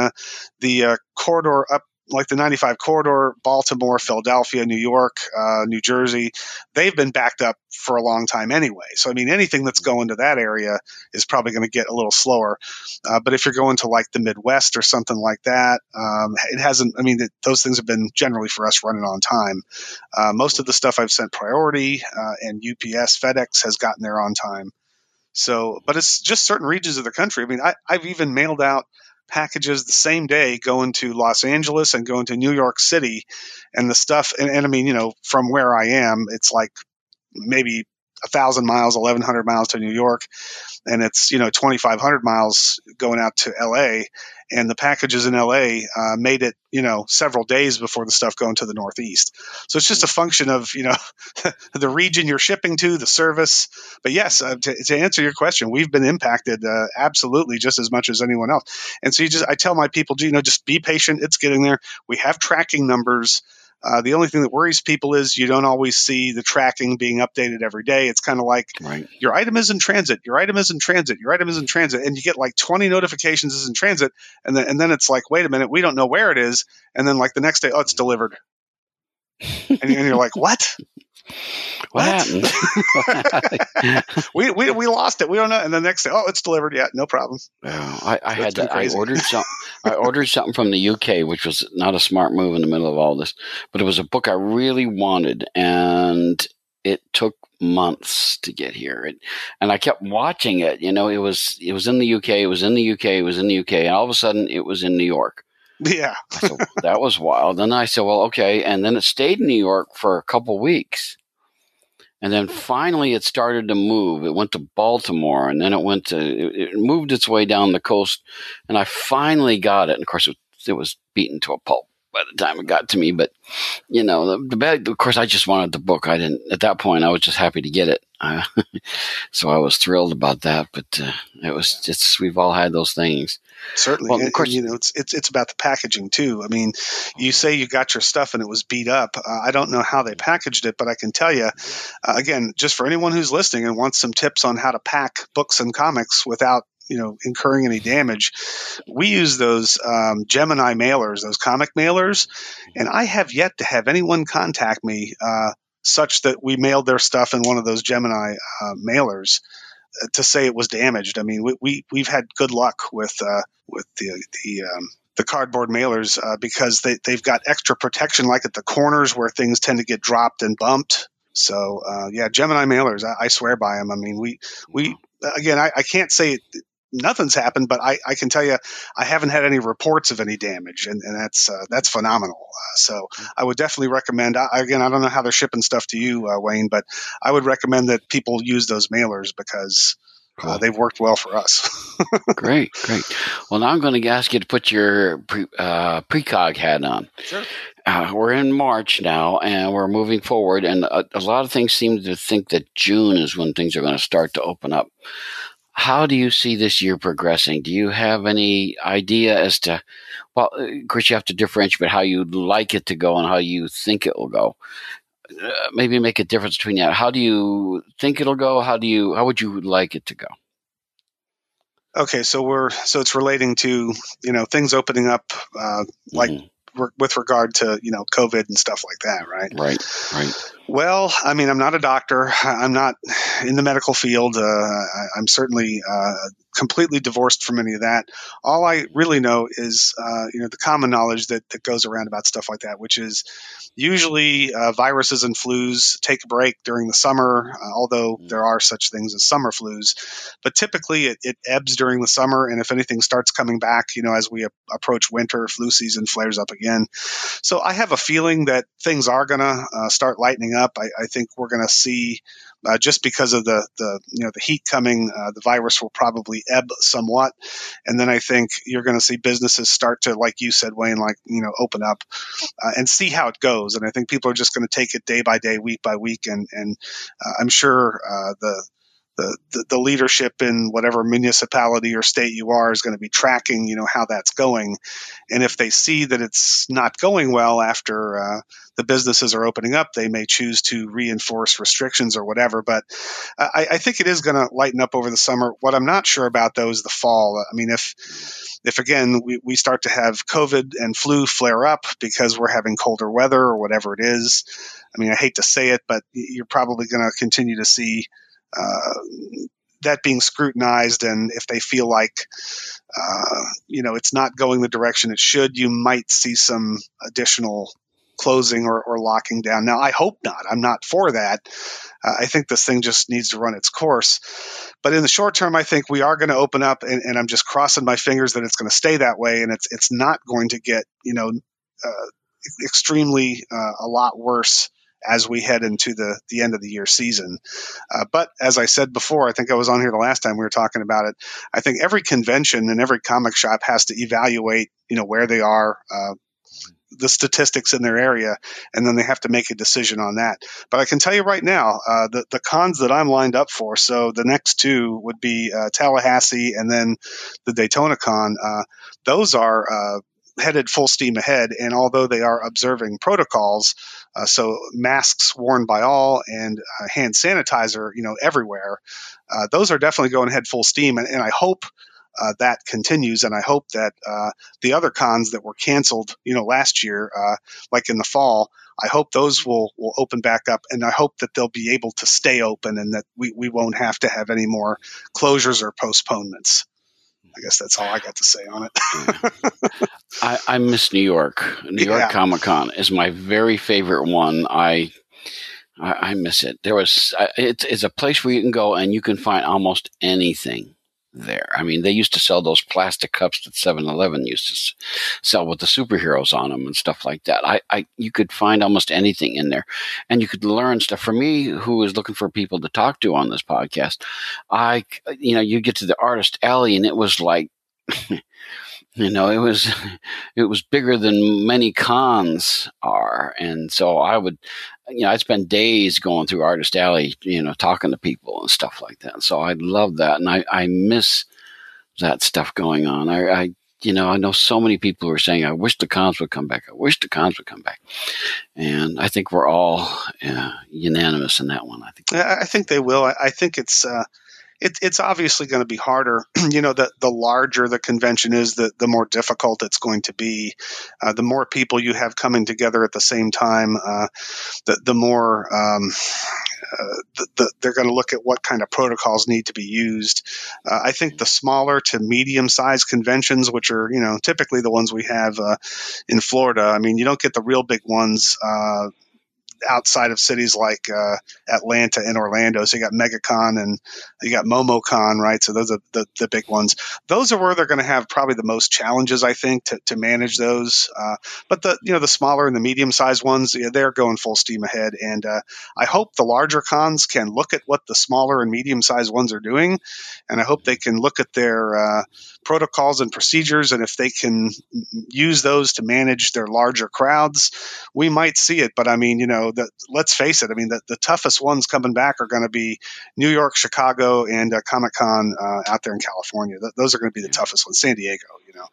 E: The corridor up, like the 95 corridor, Baltimore, Philadelphia, New York, New Jersey, they've been backed up for a long time anyway. So, anything that's going to that area is probably going to get a little slower. But if you're going to like the Midwest or something like that, it hasn't, those things have been generally for us running on time. Most of the stuff I've sent priority and UPS, FedEx has gotten there on time. So, but it's just certain regions of the country. I've even mailed out packages the same day going to Los Angeles and going to New York City, and the stuff. And from where I am, it's like maybe 1,000 miles, 1,100 miles to New York, and it's 2,500 miles going out to LA. And the packages in LA made it several days before the stuff going to the Northeast. So it's just a function of the region you're shipping to, the service. But yes, to answer your question, we've been impacted absolutely just as much as anyone else. And so I tell my people, just be patient. It's getting there. We have tracking numbers. The only thing that worries people is you don't always see the tracking being updated every day. It's kind of like your item is in transit, your item is in transit, your item is in transit, and you get like 20 notifications is in transit, and then it's like, wait a minute, we don't know where it is, and then like the next day, oh, it's delivered, and you're like, what?
B: What happened?
E: we lost it. We don't know. And the next day, oh, it's delivered. Yeah, no problem.
B: I had that. I ordered something from the UK, which was not a smart move in the middle of all this, but it was a book I really wanted, and it took months to get here. And I kept watching it. It was in the UK, it was in the UK, it was in the UK, and all of a sudden it was in New York.
E: Yeah.
B: So that was wild. Then I said, well, okay. And then it stayed in New York for a couple weeks. And then finally it started to move. It went to Baltimore, and then it moved its way down the coast, and I finally got it. And of course it was beaten to a pulp by the time it got to me. But, the bad, of course, I just wanted the book. I didn't, at that point, I was just happy to get it. So I was thrilled about that, but it was just, we've all had those things.
E: Certainly. Well, of course, it's about the packaging too. I mean, you say you got your stuff and it was beat up. I don't know how they packaged it, but I can tell you, again, just for anyone who's listening and wants some tips on how to pack books and comics without incurring any damage, we use those Gemini mailers, those comic mailers, and I have yet to have anyone contact me such that we mailed their stuff in one of those Gemini mailers to say it was damaged. I mean, we've had good luck with the cardboard mailers because they've got extra protection, like at the corners where things tend to get dropped and bumped. So Gemini mailers, I swear by them. I mean, we again, I can't say nothing's happened, but I can tell you I haven't had any reports of any damage, and that's phenomenal. So I would definitely recommend. Again, I don't know how they're shipping stuff to you, Wayne, but I would recommend that people use those mailers because they've worked well for us.
B: Great. Well, now I'm going to ask you to put your precog hat on.
E: Sure.
B: We're in March now, and we're moving forward, and a lot of things seem to think that June is when things are going to start to open up. How do you see this year progressing? Do you have any idea as to, well, of course you have to differentiate between how you'd like it to go and how you think it will go. Maybe make a difference between that. How do you think it'll go? How would you like it to go?
E: Okay, so it's relating to, things opening up, like with regard to, COVID and stuff like that, right?
B: Right.
E: Well, I mean, I'm not a doctor. I'm not in the medical field. I'm certainly completely divorced from any of that. All I really know is, the common knowledge that goes around about stuff like that, which is usually viruses and flus take a break during the summer, although there are such things as summer flus. But typically it ebbs during the summer, and if anything starts coming back, as we approach winter, flu season flares up again. So I have a feeling that things are going to start lightening up. I think we're going to see, just because of the heat coming, the virus will probably ebb somewhat, and then I think you're going to see businesses start to, like you said, Wayne, open up and see how it goes. And I think people are just going to take it day by day, week by week, and I'm sure the leadership in whatever municipality or state you are is going to be tracking, how that's going. And if they see that it's not going well after the businesses are opening up, they may choose to reinforce restrictions or whatever. But I think it is going to lighten up over the summer. What I'm not sure about, though, is the fall. I mean, if again, we start to have COVID and flu flare up because we're having colder weather or whatever it is, I mean, I hate to say it, but you're probably going to continue to see that being scrutinized, and if they feel like it's not going the direction it should, you might see some additional closing or locking down. Now, I hope not. I'm not for that. I think this thing just needs to run its course. But in the short term, I think we are going to open up, and I'm just crossing my fingers that it's going to stay that way, and it's not going to get extremely a lot worse as we head into the end of the year season. But as I said before, I think I was on here the last time we were talking about it, I think every convention and every comic shop has to evaluate, where they are, the statistics in their area, and then they have to make a decision on that. But I can tell you right now, the cons that I'm lined up for, so the next two would be Tallahassee and then the Daytona Con. Those are headed full steam ahead, and although they are observing protocols, so masks worn by all and hand sanitizer, everywhere, those are definitely going ahead full steam, and I hope that continues, and I hope that the other cons that were canceled, last year, like in the fall, I hope those will open back up, and I hope that they'll be able to stay open, and that we won't have to have any more closures or postponements. I guess that's all I got to say on it.
B: I miss New York. New York Comic Con is my very favorite one. I I miss it. It's a place where you can go and you can find almost anything there. I mean, they used to sell those plastic cups that 7-Eleven used to sell with the superheroes on them and stuff like that. You could find almost anything in there, and you could learn stuff. For me, who is looking for people to talk to on this podcast, you get to the artist alley, and it was like, it was bigger than many cons are. And so I'd spend days going through Artist Alley, talking to people and stuff like that. So I love that. And I miss that stuff going on. I know so many people who are saying, I wish the cons would come back. I wish the cons would come back. And I think we're all unanimous in that one.
E: I think they will. I think it's obviously going to be harder. The larger the convention is, the more difficult it's going to be. The more people you have coming together at the same time, the more they're going to look at what kind of protocols need to be used. I think the smaller to medium-sized conventions, which are typically the ones we have in Florida. I mean, you don't get the real big ones outside of cities like Atlanta and Orlando. So you got MegaCon and you got MomoCon, right? So those are the big ones. Those are where they're going to have probably the most challenges, I think, to manage those. But the smaller and the medium-sized ones, they're going full steam ahead. And I hope the larger cons can look at what the smaller and medium-sized ones are doing. And I hope they can look at their protocols and procedures. And if they can use those to manage their larger crowds, we might see it. But I mean, let's face it. I mean, the toughest ones coming back are going to be New York, Chicago, and Comic-Con out there in California. Those are going to be the toughest ones. San Diego,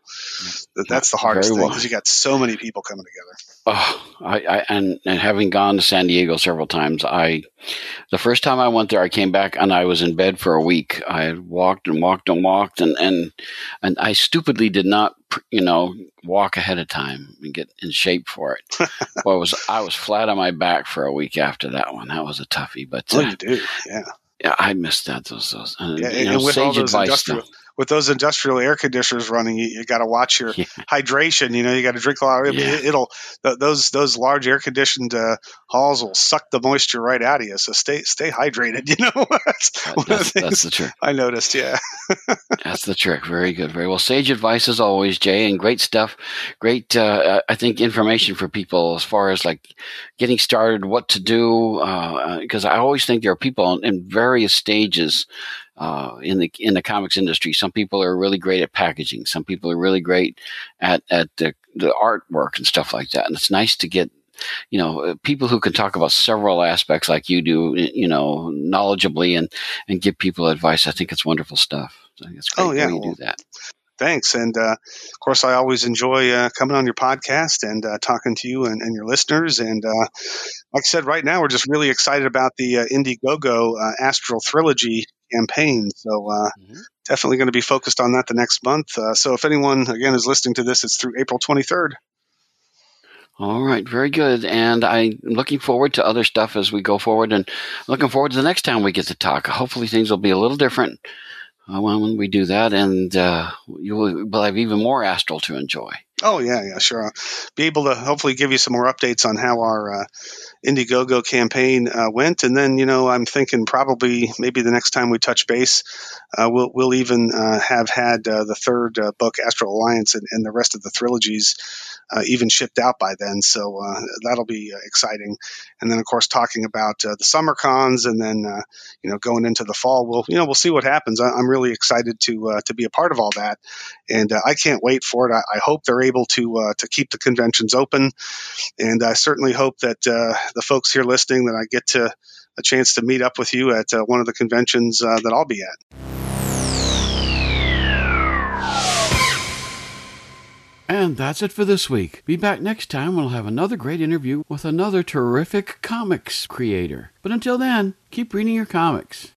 E: that's the hardest thing because you got so many people coming together.
B: Oh, and having gone to San Diego several times, the first time I went there, I came back and I was in bed for a week. I walked and walked and walked, and I stupidly did not, walk ahead of time and get in shape for it. Well, I was flat on my back for a week after that one. That was a toughie, but
E: you do, yeah.
B: Yeah, I missed that. Those
E: and with all those with those industrial air conditioners running, you got to watch your hydration. You got to drink a lot. I mean, those large air conditioned halls will suck the moisture right out of you. So stay hydrated.
B: That's the trick.
E: I noticed. Yeah,
B: that's the trick. Very good. Very well. Sage advice as always, Jay, and great stuff. Great, I think, information for people as far as like getting started, what to do. Because I always think there are people in various stages in the comics industry. Some people are really great at packaging. Some people are really great at the artwork and stuff like that. And it's nice to get, people who can talk about several aspects like you do, knowledgeably and give people advice. I think it's wonderful stuff. I think it's great when you do that.
E: Thanks. And, of course, I always enjoy coming on your podcast and talking to you and your listeners. And like I said, right now, we're just really excited about the Indiegogo Astral Trilogy campaign. So definitely going to be focused on that the next month. So if anyone, again, is listening to this, it's through April 23rd.
B: All right. Very good. And I'm looking forward to other stuff as we go forward and looking forward to the next time we get to talk. Hopefully things will be a little different when we do that, and we'll have even more Astral to enjoy.
E: Oh, yeah, sure. I'll be able to hopefully give you some more updates on how our Indiegogo campaign went. And then, I'm thinking probably maybe the next time we touch base, we'll even have had the third book, Astral Alliance, and the rest of the trilogies even shipped out by then. So that'll be exciting. And then, of course, talking about the summer cons and then, going into the fall, we'll see what happens. I'm really excited to be a part of all that. And I can't wait for it. I hope they're able to keep the conventions open. And I certainly hope that the folks here listening, that I get a chance to meet up with you at one of the conventions that I'll be at.
B: And that's it for this week. Be back next time. We'll have another great interview with another terrific comics creator. But until then, keep reading your comics.